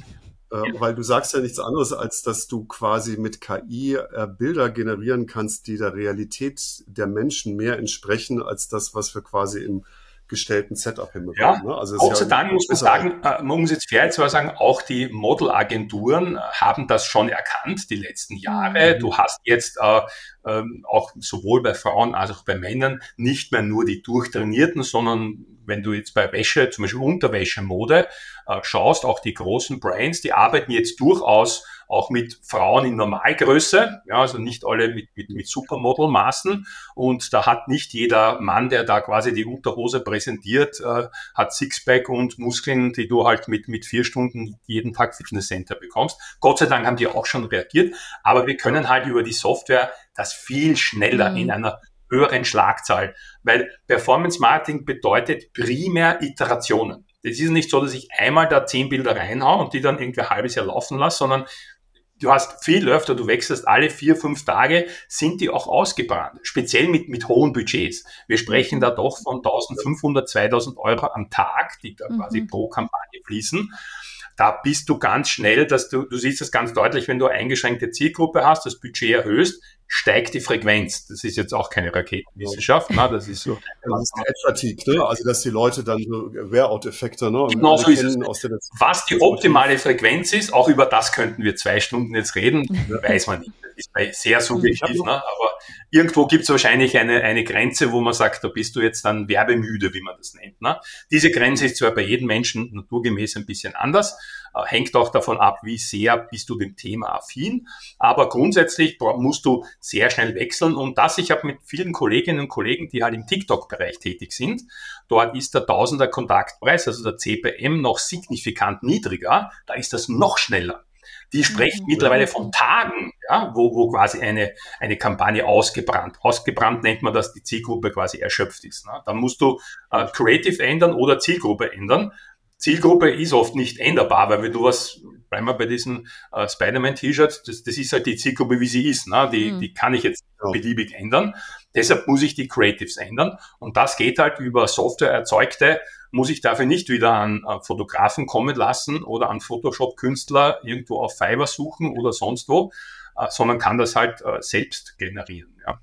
Äh, weil du sagst ja nichts anderes, als dass du quasi mit K I äh, Bilder generieren kannst, die der Realität der Menschen mehr entsprechen, als das, was wir quasi im gestellten Setup hinbekommen. Ja, Ne? Also es Gott ist sei ja Dank muss man besser. sagen, äh, man muss jetzt fair jetzt mal sagen, auch die Modelagenturen haben das schon erkannt die letzten Jahre. Mhm. Du hast jetzt äh, ähm, auch sowohl bei Frauen als auch bei Männern nicht mehr nur die Durchtrainierten, sondern wenn du jetzt bei Wäsche, zum Beispiel Unterwäschemode, äh, schaust, auch die großen Brands, die arbeiten jetzt durchaus auch mit Frauen in Normalgröße, ja, also nicht alle mit, mit, mit Supermodel-Maßen. Und da hat nicht jeder Mann, der da quasi die Unterhose präsentiert, äh, hat Sixpack und Muskeln, die du halt mit, mit vier Stunden jeden Tag Fitnesscenter bekommst. Gott sei Dank haben die auch schon reagiert. Aber wir können halt über die Software das viel schneller Mhm. in einer höheren Schlagzahl, weil Performance Marketing bedeutet primär Iterationen. Das ist nicht so, dass ich einmal da zehn Bilder reinhaue und die dann irgendwie ein halbes Jahr laufen lasse, sondern du hast viel öfter, du wechselst alle vier, fünf Tage, sind die auch ausgebrannt. Speziell mit, mit hohen Budgets. Wir sprechen da doch von eintausendfünfhundert, zweitausend Euro am Tag, die da quasi Mhm. pro Kampagne fließen. Da bist du ganz schnell, dass du, du siehst das ganz deutlich, wenn du eine eingeschränkte Zielgruppe hast, das Budget erhöhst, steigt die Frequenz. Das ist jetzt auch keine Raketenwissenschaft, ne? Das ist so. Das ist der Ad-Fatigue, ne? Also dass die Leute dann so Wear-out-Effekte, ne? Und Genau alle so ist kennen es. aus der Was die optimale Frequenz ist, auch über das könnten wir zwei Stunden jetzt reden, weiß man nicht. Das ist bei sehr subjektiv, ne? Aber irgendwo gibt es wahrscheinlich eine, eine Grenze, wo man sagt, da bist du jetzt dann werbemüde, wie man das nennt. Ne? Diese Grenze ist zwar bei jedem Menschen naturgemäß ein bisschen anders, äh, hängt auch davon ab, wie sehr bist du dem Thema affin, aber grundsätzlich musst du sehr schnell wechseln und das, ich habe mit vielen Kolleginnen und Kollegen, die halt im TikTok-Bereich tätig sind, dort ist der Tausender Kontaktpreis, also der C P M, noch signifikant niedriger, da ist das noch schneller. Die sprechen Mhm. mittlerweile von Tagen, ja, wo, wo quasi eine, eine Kampagne ausgebrannt. Ausgebrannt nennt man, dass die Zielgruppe quasi erschöpft ist. Ne? Dann musst du äh, Creative ändern oder Zielgruppe ändern. Zielgruppe ist oft nicht änderbar, weil wenn du was, bleiben wir bei diesen äh, Spider-Man-T-Shirts, das, das ist halt die Zielgruppe, wie sie ist. Ne? Die, Mhm. die kann ich jetzt Ja. beliebig ändern. Deshalb muss ich die Creatives ändern. Und das geht halt über Software erzeugte, muss ich dafür nicht wieder an äh, Fotografen kommen lassen oder an Photoshop-Künstler irgendwo auf Fiverr suchen oder sonst wo, äh, sondern kann das halt äh, selbst generieren. Ja.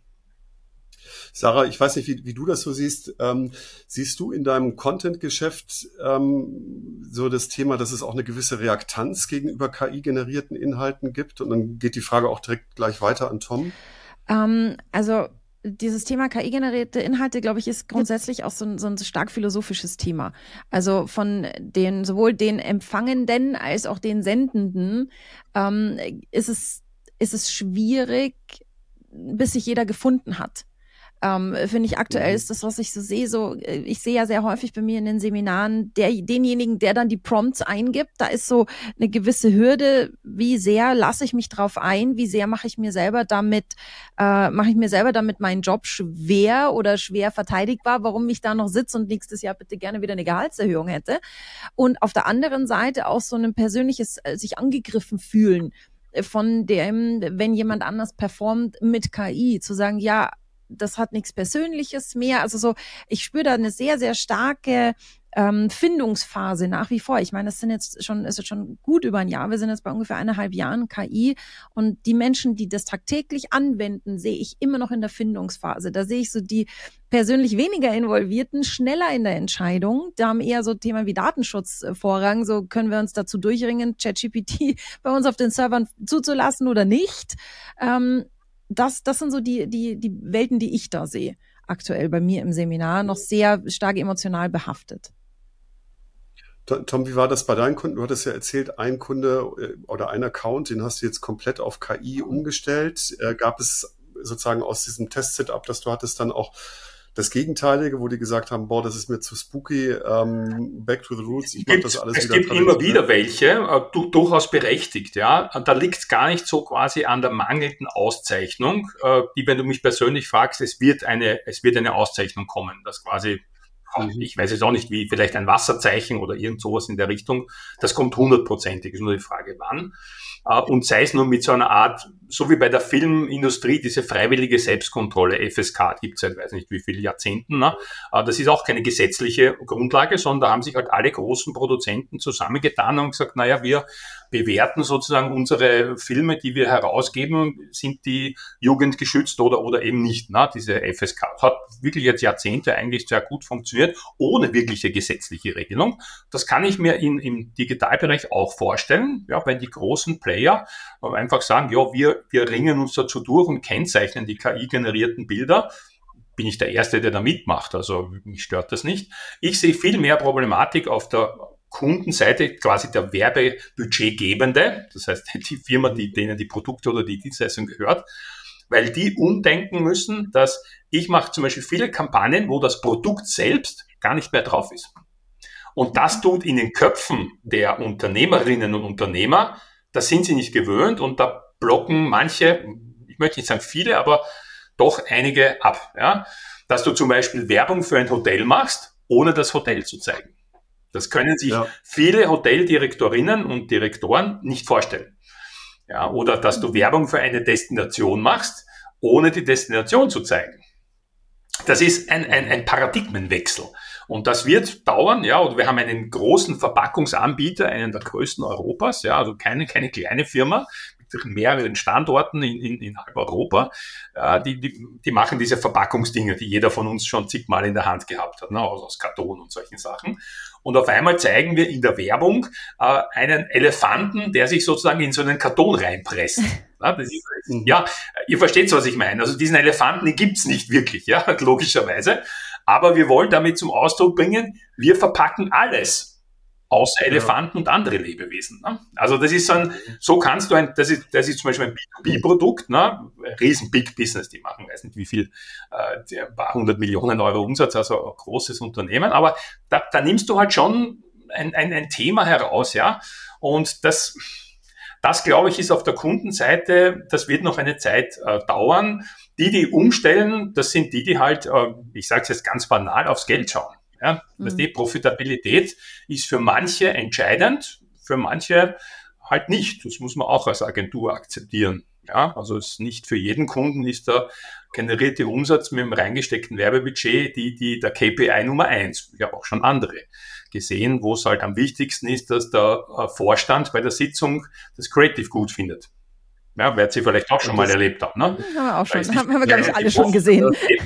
Sarah, ich weiß nicht, wie, wie du das so siehst. Ähm, siehst du in deinem Content-Geschäft ähm, so das Thema, dass es auch eine gewisse Reaktanz gegenüber K I-generierten Inhalten gibt? Und dann geht die Frage auch direkt gleich weiter an Tom. Ähm, also dieses Thema K I-generierte Inhalte, glaube ich, ist grundsätzlich auch so ein, so ein stark philosophisches Thema. Also von den sowohl den Empfangenden als auch den Sendenden ähm, ist es ist es schwierig, bis sich jeder gefunden hat. Ähm, finde ich aktuell Mhm. ist das, was ich so sehe, so, äh, ich sehe ja sehr häufig bei mir in den Seminaren, der, denjenigen, der dann die Prompts eingibt, da ist so eine gewisse Hürde, wie sehr lasse ich mich drauf ein, wie sehr mache ich mir selber damit, äh, mache ich mir selber damit meinen Job schwer oder schwer verteidigbar, warum ich da noch sitze und nächstes Jahr bitte gerne wieder eine Gehaltserhöhung hätte. Und auf der anderen Seite auch so ein persönliches, äh, sich angegriffen fühlen von dem, wenn jemand anders performt mit K I, zu sagen, ja, das hat nichts Persönliches mehr. Also so, ich spüre da eine sehr, sehr starke ähm, Findungsphase nach wie vor. Ich meine, das sind jetzt schon, ist jetzt schon gut über ein Jahr. Wir sind jetzt bei ungefähr eineinhalb Jahren K I und die Menschen, die das tagtäglich anwenden, sehe ich immer noch in der Findungsphase. Da sehe ich so die persönlich weniger Involvierten schneller in der Entscheidung. Da haben eher so Themen wie Datenschutz äh, Vorrang. So können wir uns dazu durchringen, ChatGPT bei uns auf den Servern zuzulassen oder nicht. Ähm, das, das sind so die, die, die Welten, die ich da sehe. Aktuell bei mir im Seminar noch sehr stark emotional behaftet. Tom, wie war das bei deinen Kunden? Du hattest ja erzählt, ein Kunde oder ein Account, den hast du jetzt komplett auf K I umgestellt. Äh, gab es sozusagen aus diesem Test-Setup, das du hattest, dann auch das Gegenteilige, wo die gesagt haben, boah, das ist mir zu spooky, ähm, back to the roots, ich mache das alles es wieder. Es gibt immer wieder welche, äh, du, durchaus berechtigt, ja. Da liegt es gar nicht so quasi an der mangelnden Auszeichnung, äh, die, wenn du mich persönlich fragst, es wird eine, es wird eine Auszeichnung kommen, das quasi, ich weiß jetzt auch nicht wie, vielleicht ein Wasserzeichen oder irgend sowas in der Richtung, das kommt hundertprozentig, ist nur die Frage, wann. Und sei es nur mit so einer Art, so wie bei der Filmindustrie, diese freiwillige Selbstkontrolle, F S K, gibt es seit weiß nicht wie viele Jahrzehnten. Ne? Das ist auch keine gesetzliche Grundlage, sondern da haben sich halt alle großen Produzenten zusammengetan und gesagt, naja, wir bewerten sozusagen unsere Filme, die wir herausgeben, sind die jugendgeschützt oder, oder eben nicht. Ne? Diese F S K hat wirklich jetzt Jahrzehnte eigentlich sehr gut funktioniert, ohne wirkliche gesetzliche Regelung. Das kann ich mir in, im Digitalbereich auch vorstellen, ja, wenn die großen Player einfach sagen, ja, wir, wir ringen uns dazu durch und kennzeichnen die K I-generierten Bilder. Bin ich der Erste, der da mitmacht, also mich stört das nicht. Ich sehe viel mehr Problematik auf der Kundenseite, quasi der Werbebudgetgebende, das heißt die Firma, die, denen die Produkte oder die Dienstleistung gehört, weil die umdenken müssen, dass ich mache zum Beispiel viele Kampagnen, wo das Produkt selbst gar nicht mehr drauf ist. Und das tut in den Köpfen der Unternehmerinnen und Unternehmer, das sind sie nicht gewöhnt und da blocken manche, ich möchte nicht sagen viele, aber doch einige ab. Ja? Dass du zum Beispiel Werbung für ein Hotel machst, ohne das Hotel zu zeigen. Das können sich ja. viele Hoteldirektorinnen und Direktoren nicht vorstellen. Ja, oder dass du Werbung für eine Destination machst, ohne die Destination zu zeigen. Das ist ein, ein, ein Paradigmenwechsel. Und das wird dauern, ja, und wir haben einen großen Verpackungsanbieter, einen der größten Europas, ja, also keine, keine kleine Firma, mit mehreren Standorten in, in, in halb Europa, äh, die, die, die machen diese Verpackungsdinge, die jeder von uns schon zigmal in der Hand gehabt hat, ne, aus, aus Karton und solchen Sachen. Und auf einmal zeigen wir in der Werbung äh, einen Elefanten, der sich sozusagen in so einen Karton reinpresst. Ja, das ist, ja, ihr versteht, was ich meine. Also diesen Elefanten, den gibt's nicht wirklich, ja, logischerweise. Aber wir wollen damit zum Ausdruck bringen, wir verpacken alles, außer Elefanten ja. und andere Lebewesen. Ne? Also das ist so ein, so kannst du ein, das ist, das ist zum Beispiel ein B zwei B-Produkt, ne? Riesen Big Business, die machen, weiß nicht wie viel, äh, ein paar hundert Millionen Euro Umsatz, also ein großes Unternehmen. Aber da, da nimmst du halt schon ein, ein, ein Thema heraus, ja. Und das, das glaube ich, ist auf der Kundenseite, das wird noch eine Zeit äh, dauern. Die, die umstellen, das sind die, die halt, äh, ich sage es jetzt ganz banal, aufs Geld schauen. Ja? Mhm. Die Profitabilität ist für manche entscheidend, für manche halt nicht. Das muss man auch als Agentur akzeptieren. Ja? Also es ist nicht für jeden Kunden ist der generierte Umsatz mit dem reingesteckten Werbebudget die, die der K P I Nummer eins. Ich habe auch schon andere gesehen, wo es halt am wichtigsten ist, dass der Vorstand bei der Sitzung das Creative gut findet. Ja, werdet ihr vielleicht auch schon mal erlebt haben. Ne? Haben wir auch schon, haben, haben wir, glaube ich, alle schon gesehen.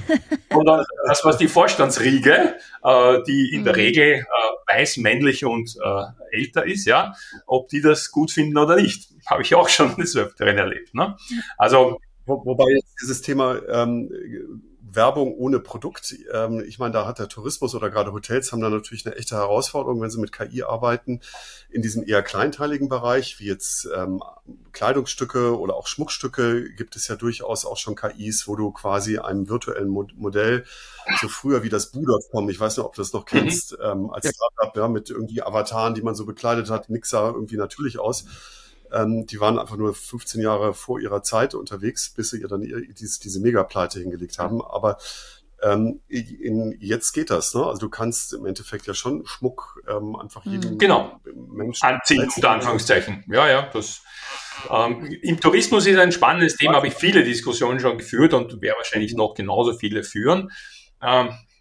Und das, was die Vorstandsriege, äh, die in der Regel äh, weiß, männlich und äh, älter ist, ja, ob die das gut finden oder nicht, habe ich auch schon des Öfteren erlebt. Ne? Also, Wo, wobei jetzt dieses Thema ähm, Werbung ohne Produkt, ähm, ich meine, da hat der Tourismus oder gerade Hotels haben da natürlich eine echte Herausforderung, wenn sie mit K I arbeiten. In diesem eher kleinteiligen Bereich, wie jetzt ähm, Kleidungsstücke oder auch Schmuckstücke, gibt es ja durchaus auch schon K Is, wo du quasi einem virtuellen Mod- Modell, so früher wie das Boo Punkt com, ich weiß nicht, ob du das noch kennst, mhm. ähm, als Startup, ja, mit irgendwie Avataren, die man so bekleidet hat, nix sah irgendwie natürlich aus. Ähm, die waren einfach nur fünfzehn Jahre vor ihrer Zeit unterwegs, bis sie ihr dann ihr, dies, diese Megapleite hingelegt haben. Aber ähm, in, jetzt geht das. Ne? Also du kannst im Endeffekt ja schon Schmuck ähm, einfach jedem genau. Menschen anziehen, unter Anführungszeichen. Ja, ja, das ähm, im Tourismus ist ein spannendes Thema, habe ich viele Diskussionen schon geführt und werde wahrscheinlich noch genauso viele führen. Ähm,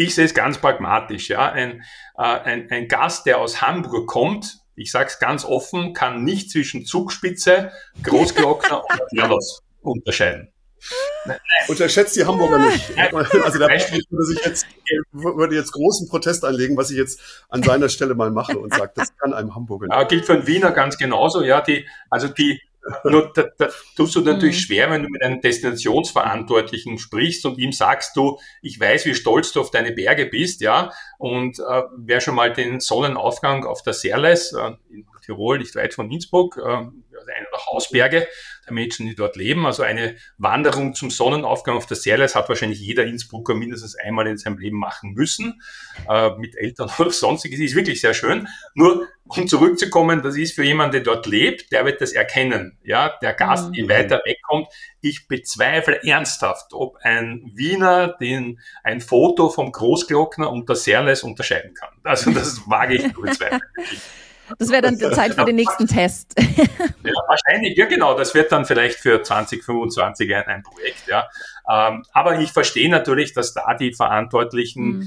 ich sehe es ganz pragmatisch. Ja, ein, äh, ein, ein Gast, der aus Hamburg kommt, ich sage es ganz offen, kann nicht zwischen Zugspitze, Großglockner und Laternus unterscheiden. Unterschätzt die Hamburger nicht. Also der Patrick würde sich jetzt, würde jetzt großen Protest einlegen, was ich jetzt an seiner Stelle mal mache und sage, das kann einem Hamburger nicht. Ja, gilt für einen Wiener ganz genauso. Ja, die, also die, nur da, da tust du natürlich mhm. schwer, wenn du mit einem Destinationsverantwortlichen sprichst und ihm sagst du, ich weiß, wie stolz du auf deine Berge bist, ja, und äh, wer schon mal den Sonnenaufgang auf der Serles äh, in Tirol, nicht weit von Innsbruck, äh, einer der Hausberge der Menschen, die dort leben. Also eine Wanderung zum Sonnenaufgang auf der Serles hat wahrscheinlich jeder Innsbrucker mindestens einmal in seinem Leben machen müssen, äh, mit Eltern oder sonstiges. Ist wirklich sehr schön. Nur, um zurückzukommen, das ist für jemanden, der dort lebt, der wird das erkennen. Ja, der Gast, mhm. der weiter wegkommt. Ich bezweifle ernsthaft, ob ein Wiener den ein Foto vom Großglockner und der Serles unterscheiden kann. Also das wage ich zu bezweifeln. Das wäre dann Zeit für den nächsten Test. Ja, wahrscheinlich, ja genau. Das wird dann vielleicht für zwanzig fünfundzwanzig ein, ein Projekt, ja. Ähm, aber ich verstehe natürlich, dass da die Verantwortlichen mhm.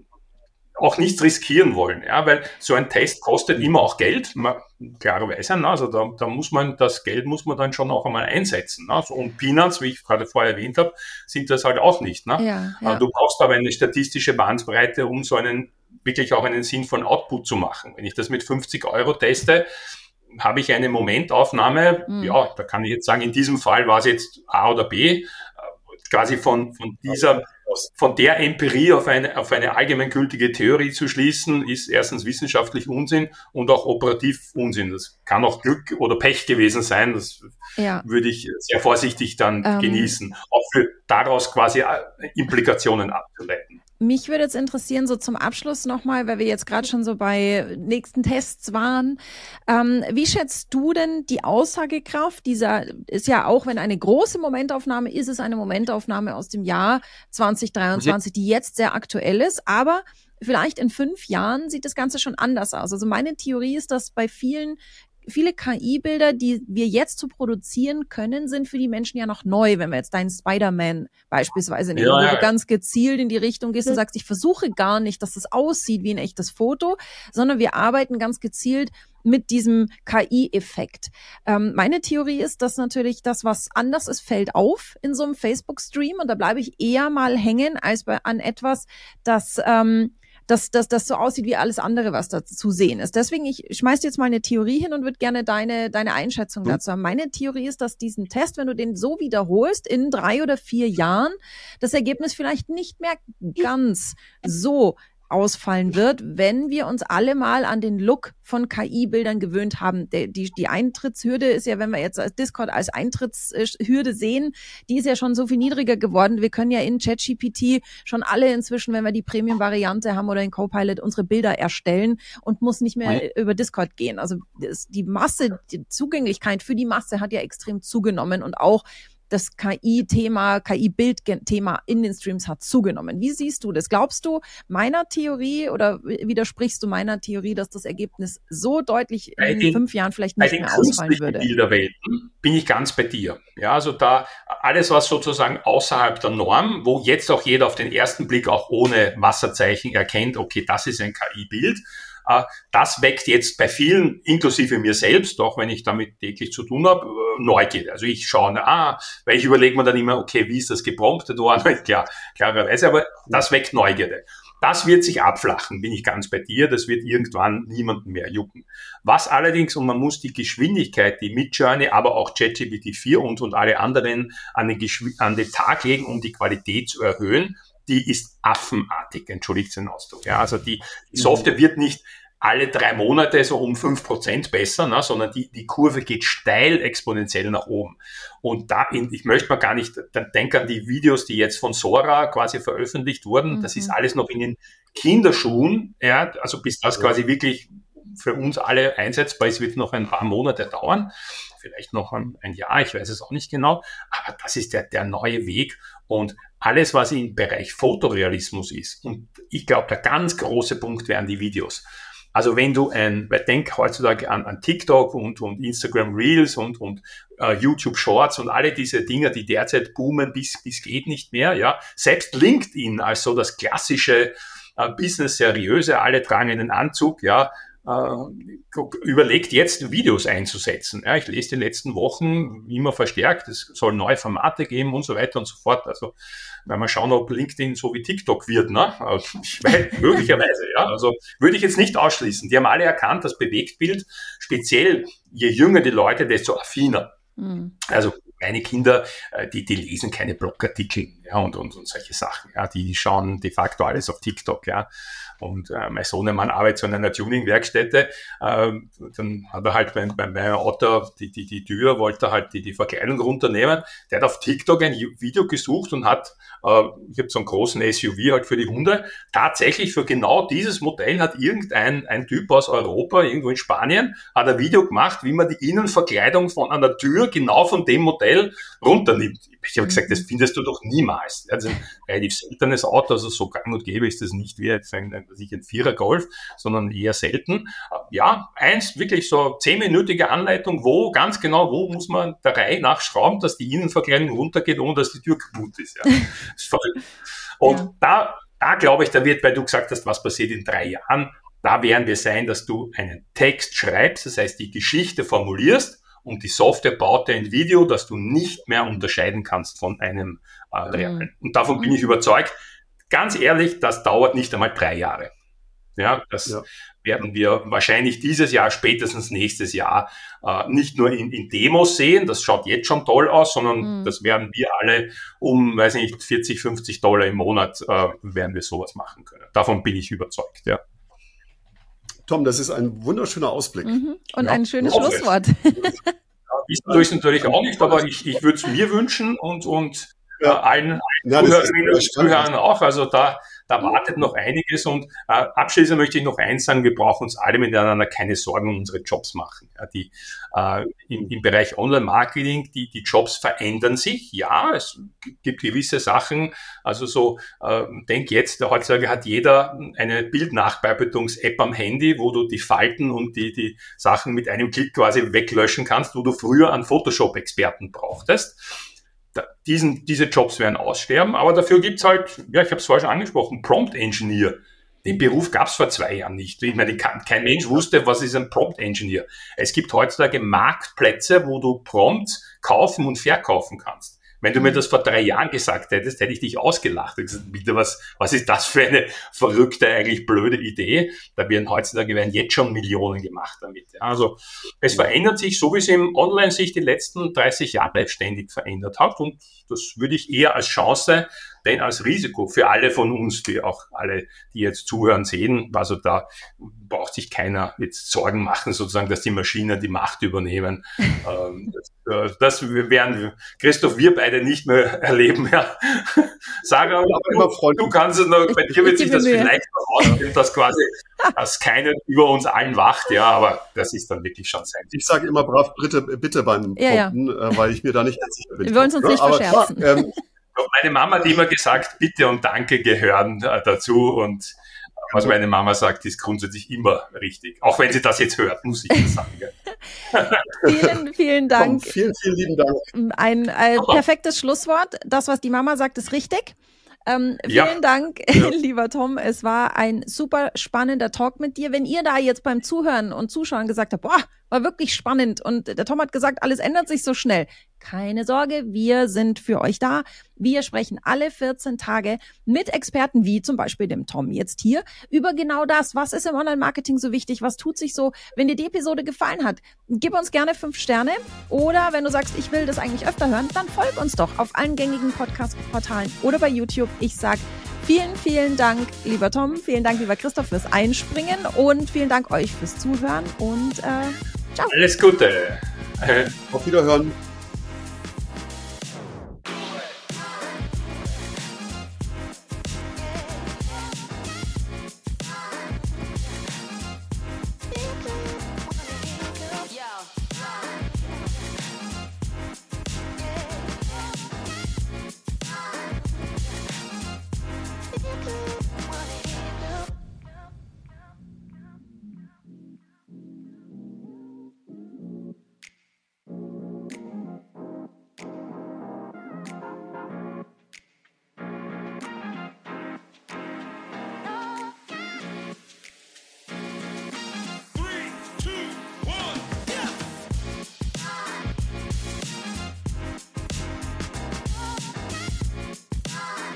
auch nichts riskieren wollen, ja, weil so ein Test kostet immer auch Geld, man, klarerweise, also da, da muss man, das Geld muss man dann schon auch einmal einsetzen, ne? Und Peanuts, wie ich gerade vorher erwähnt habe, sind das halt auch nicht, ne? Ja, ja. Du brauchst aber eine statistische Bandbreite, um so einen wirklich auch einen sinnvollen Output zu machen. Wenn ich das mit fünfzig Euro teste, habe ich eine Momentaufnahme, mhm. ja, da kann ich jetzt sagen, in diesem Fall war es jetzt A oder B, quasi von, von dieser, von der Empirie auf eine, auf eine allgemeingültige Theorie zu schließen, ist erstens wissenschaftlich Unsinn und auch operativ Unsinn. Das kann auch Glück oder Pech gewesen sein, das ja. würde ich sehr vorsichtig dann ähm. genießen, auch für daraus quasi Implikationen abzuleiten. Mich würde jetzt interessieren, so zum Abschluss nochmal, weil wir jetzt gerade schon so bei nächsten Tests waren. Ähm, wie schätzt du denn die Aussagekraft dieser, ist ja auch, wenn eine große Momentaufnahme ist, es eine Momentaufnahme aus dem Jahr zwanzig dreiundzwanzig, die jetzt sehr aktuell ist, aber vielleicht in fünf Jahren sieht das Ganze schon anders aus. Also meine Theorie ist, dass bei vielen Viele K I-Bilder, die wir jetzt zu produzieren können, sind für die Menschen ja noch neu. Wenn wir jetzt deinen Spider-Man beispielsweise nehmen, ja, ja. wo du ganz gezielt in die Richtung gehst und sagst, ich versuche gar nicht, dass es aussieht wie ein echtes Foto, sondern wir arbeiten ganz gezielt mit diesem K I-Effekt. Ähm, meine Theorie ist, dass natürlich das, was anders ist, fällt auf in so einem Facebook-Stream und da bleibe ich eher mal hängen als bei an etwas, das ähm, dass das das so aussieht wie alles andere, was da zu sehen ist. Deswegen, ich schmeiß dir jetzt mal eine Theorie hin und würde gerne deine deine Einschätzung dazu haben. Meine Theorie ist, dass diesen Test, wenn du den so wiederholst, in drei oder vier Jahren, das Ergebnis vielleicht nicht mehr ganz so ausfallen wird, wenn wir uns alle mal an den Look von K I-Bildern gewöhnt haben. Die, die, die Eintrittshürde ist ja, wenn wir jetzt Discord als Eintrittshürde sehen, die ist ja schon so viel niedriger geworden. Wir können ja in ChatGPT schon alle inzwischen, wenn wir die Premium-Variante haben oder in Copilot, unsere Bilder erstellen und muss nicht mehr ja. über Discord gehen. Also das, die Masse, die Zugänglichkeit für die Masse hat ja extrem zugenommen und auch das K I-Thema, K I-Bild-Thema in den Streams hat zugenommen. Wie siehst du das? Glaubst du meiner Theorie oder widersprichst du meiner Theorie, dass das Ergebnis so deutlich in den, fünf Jahren vielleicht nicht mehr ausfallen würde? Bei den Bilderwelten bin ich ganz bei dir. Ja, also da alles, was sozusagen außerhalb der Norm, wo jetzt auch jeder auf den ersten Blick auch ohne Wasserzeichen erkennt, okay, das ist ein K I-Bild, das weckt jetzt bei vielen, inklusive mir selbst, auch wenn ich damit täglich zu tun habe, Neugierde. Also ich schaue, ah, weil ich überlege mir dann immer, okay, wie ist das gepromptet worden? Klar, klarerweise, aber das weckt Neugierde. Das wird sich abflachen, bin ich ganz bei dir. Das wird irgendwann niemanden mehr jucken. Was allerdings, und man muss die Geschwindigkeit, die Midjourney, aber auch ChatGPT vier und, und alle anderen an den, Geschw- an den Tag legen, um die Qualität zu erhöhen, die ist affenartig, entschuldigt den Ausdruck. Ja, also die, die Software wird nicht alle drei Monate so um fünf Prozent besser, ne, sondern die, die Kurve geht steil exponentiell nach oben. Und da, in, ich möchte mal gar nicht, dann denke an die Videos, die jetzt von Sora quasi veröffentlicht wurden. Mhm. Das ist alles noch in den Kinderschuhen, ja, also bis das quasi wirklich für uns alle einsetzbar ist, wird noch ein paar Monate dauern. Vielleicht noch ein, ein Jahr, ich weiß es auch nicht genau. Aber das ist der, der neue Weg. Und alles, was im Bereich Fotorealismus ist, und ich glaube, der ganz große Punkt wären die Videos. Also wenn du ein, weil denk heutzutage an, an TikTok und, und Instagram Reels und, und uh, YouTube Shorts und alle diese Dinge, die derzeit boomen, bis, bis geht nicht mehr, ja. Selbst LinkedIn als so das klassische uh, Business, seriöse, alle tragen einen Anzug, ja, uh, überlegt jetzt Videos einzusetzen. Ja, ich lese die letzten Wochen immer verstärkt, es soll neue Formate geben und so weiter und so fort. Also wenn wir schauen, ob LinkedIn so wie TikTok wird, ne? Also, ich weiß, möglicherweise, ja. Also würde ich jetzt nicht ausschließen. Die haben alle erkannt, das Bewegtbild, speziell je jünger die Leute, desto affiner. Mhm. Also meine Kinder, die, die lesen keine Blogartikel, ja, und, und, und solche Sachen, ja. Die schauen de facto alles auf TikTok, ja. Und äh, mein Sohnemann arbeitet so in einer Tuning-Werkstätte, äh, dann hat er halt bei, bei meinem Auto die, die, die Tür, wollte er halt die, die Verkleidung runternehmen. Der hat auf TikTok ein Video gesucht und hat, äh, ich habe so einen großen S U V halt für die Hunde, tatsächlich für genau dieses Modell hat irgendein ein Typ aus Europa, irgendwo in Spanien, hat ein Video gemacht, wie man die Innenverkleidung von einer Tür genau von dem Modell runternimmt. Ich habe gesagt, das findest du doch niemals. Also ein relativ seltenes Auto, also so gang und gäbe ist das nicht wie jetzt ein, ein, ein Vierer-Golf, sondern eher selten. Ja, eins, wirklich so zehnminütige Anleitung, wo, ganz genau, wo muss man der Reihe nach schrauben, dass die Innenverkleidung runtergeht, ohne dass die Tür kaputt ist. Ja. Das ist verrückt. Und ja. da, da glaube ich, da wird, weil du gesagt hast, was passiert in drei Jahren, da werden wir sein, dass du einen Text schreibst, das heißt, die Geschichte formulierst, und die Software baut dir ein Video, das du nicht mehr unterscheiden kannst von einem äh, realen. Und davon bin ich überzeugt. Ganz ehrlich, das dauert nicht einmal drei Jahre. Ja, das ja. werden wir wahrscheinlich dieses Jahr, spätestens nächstes Jahr, äh, nicht nur in, in Demos sehen. Das schaut jetzt schon toll aus, sondern mhm. das werden wir alle um, weiß nicht, vierzig, fünfzig Dollar im Monat, äh, werden wir sowas machen können. Davon bin ich überzeugt, ja. Tom, das ist ein wunderschöner Ausblick. Mhm. Und ja, ein schönes Schlusswort. Ist natürlich natürlich auch nicht, aber ich, ich würde es mir wünschen und, und ja. äh, allen, allen ja, Zuhörerinnen und Zuhörern auch. Also da, da wartet noch einiges. Und äh, abschließend möchte ich noch eins sagen, wir brauchen uns alle miteinander keine Sorgen um unsere Jobs machen. Ja, die, äh, im, im Bereich Online-Marketing, die, die Jobs verändern sich. Ja, es gibt gewisse Sachen. Also so, äh, denk jetzt, heutzutage hat jeder eine Bildnachbearbeitungs-App am Handy, wo du die Falten und die, die Sachen mit einem Klick quasi weglöschen kannst, wo du früher einen Photoshop-Experten brauchtest. Diesen, diese Jobs werden aussterben, aber dafür gibt's halt, ja, ich habe es vorher schon angesprochen, Prompt Engineer. Den Beruf gab's vor zwei Jahren nicht. Ich meine, kein Mensch wusste, was ist ein Prompt Engineer. Es gibt heutzutage Marktplätze, wo du Prompts kaufen und verkaufen kannst. Wenn du mir das vor drei Jahren gesagt hättest, hätte ich dich ausgelacht. Ich gesagt, bitte, was, was ist das für eine verrückte, eigentlich blöde Idee? Da werden heutzutage werden jetzt schon Millionen gemacht damit. Also es verändert sich, so wie es im Online sich die letzten dreißig Jahre ständig verändert hat. Und das würde ich eher als Chance, denn als Risiko für alle von uns, die auch alle, die jetzt zuhören, sehen. Also da braucht sich keiner jetzt Sorgen machen, sozusagen, dass die Maschinen die Macht übernehmen. ähm, das, das werden, Christoph, wir beide nicht mehr erleben. Ja. Sarah, du, du kannst es noch, bei dir wird sich das Mühe. Vielleicht noch ausgehen, dass quasi dass keiner über uns allen wacht, ja, aber das ist dann wirklich schon sein. Ich sage immer brav bitte, bitte beim ja, Prompten, ja. weil ich mir da nicht ganz sicher bin. Wir wollen es uns nicht aber, verscherzen. Ähm, Meine Mama hat immer gesagt, Bitte und Danke gehören äh, dazu und was meine Mama sagt, ist grundsätzlich immer richtig. Auch wenn sie das jetzt hört, muss ich das sagen. vielen, vielen Dank. Komm, vielen, vielen lieben Dank. Ein, ein perfektes Schlusswort. Das, was die Mama sagt, ist richtig. Ähm, vielen ja. Dank, ja. lieber Tom. Es war ein super spannender Talk mit dir. Wenn ihr da jetzt beim Zuhören und Zuschauen gesagt habt, boah, war wirklich spannend und der Tom hat gesagt, alles ändert sich so schnell. Keine Sorge, wir sind für euch da. Wir sprechen alle vierzehn Tage mit Experten wie zum Beispiel dem Tom jetzt hier über genau das. Was ist im Online-Marketing so wichtig? Was tut sich so? Wenn dir die Episode gefallen hat, gib uns gerne fünf Sterne. Oder wenn du sagst, ich will das eigentlich öfter hören, dann folg uns doch auf allen gängigen Podcast-Portalen oder bei YouTube. Ich sag vielen, vielen Dank, lieber Tom. Vielen Dank, lieber Christoph, fürs Einspringen. Und vielen Dank euch fürs Zuhören. Und äh, ciao. Alles Gute. Auf Wiederhören.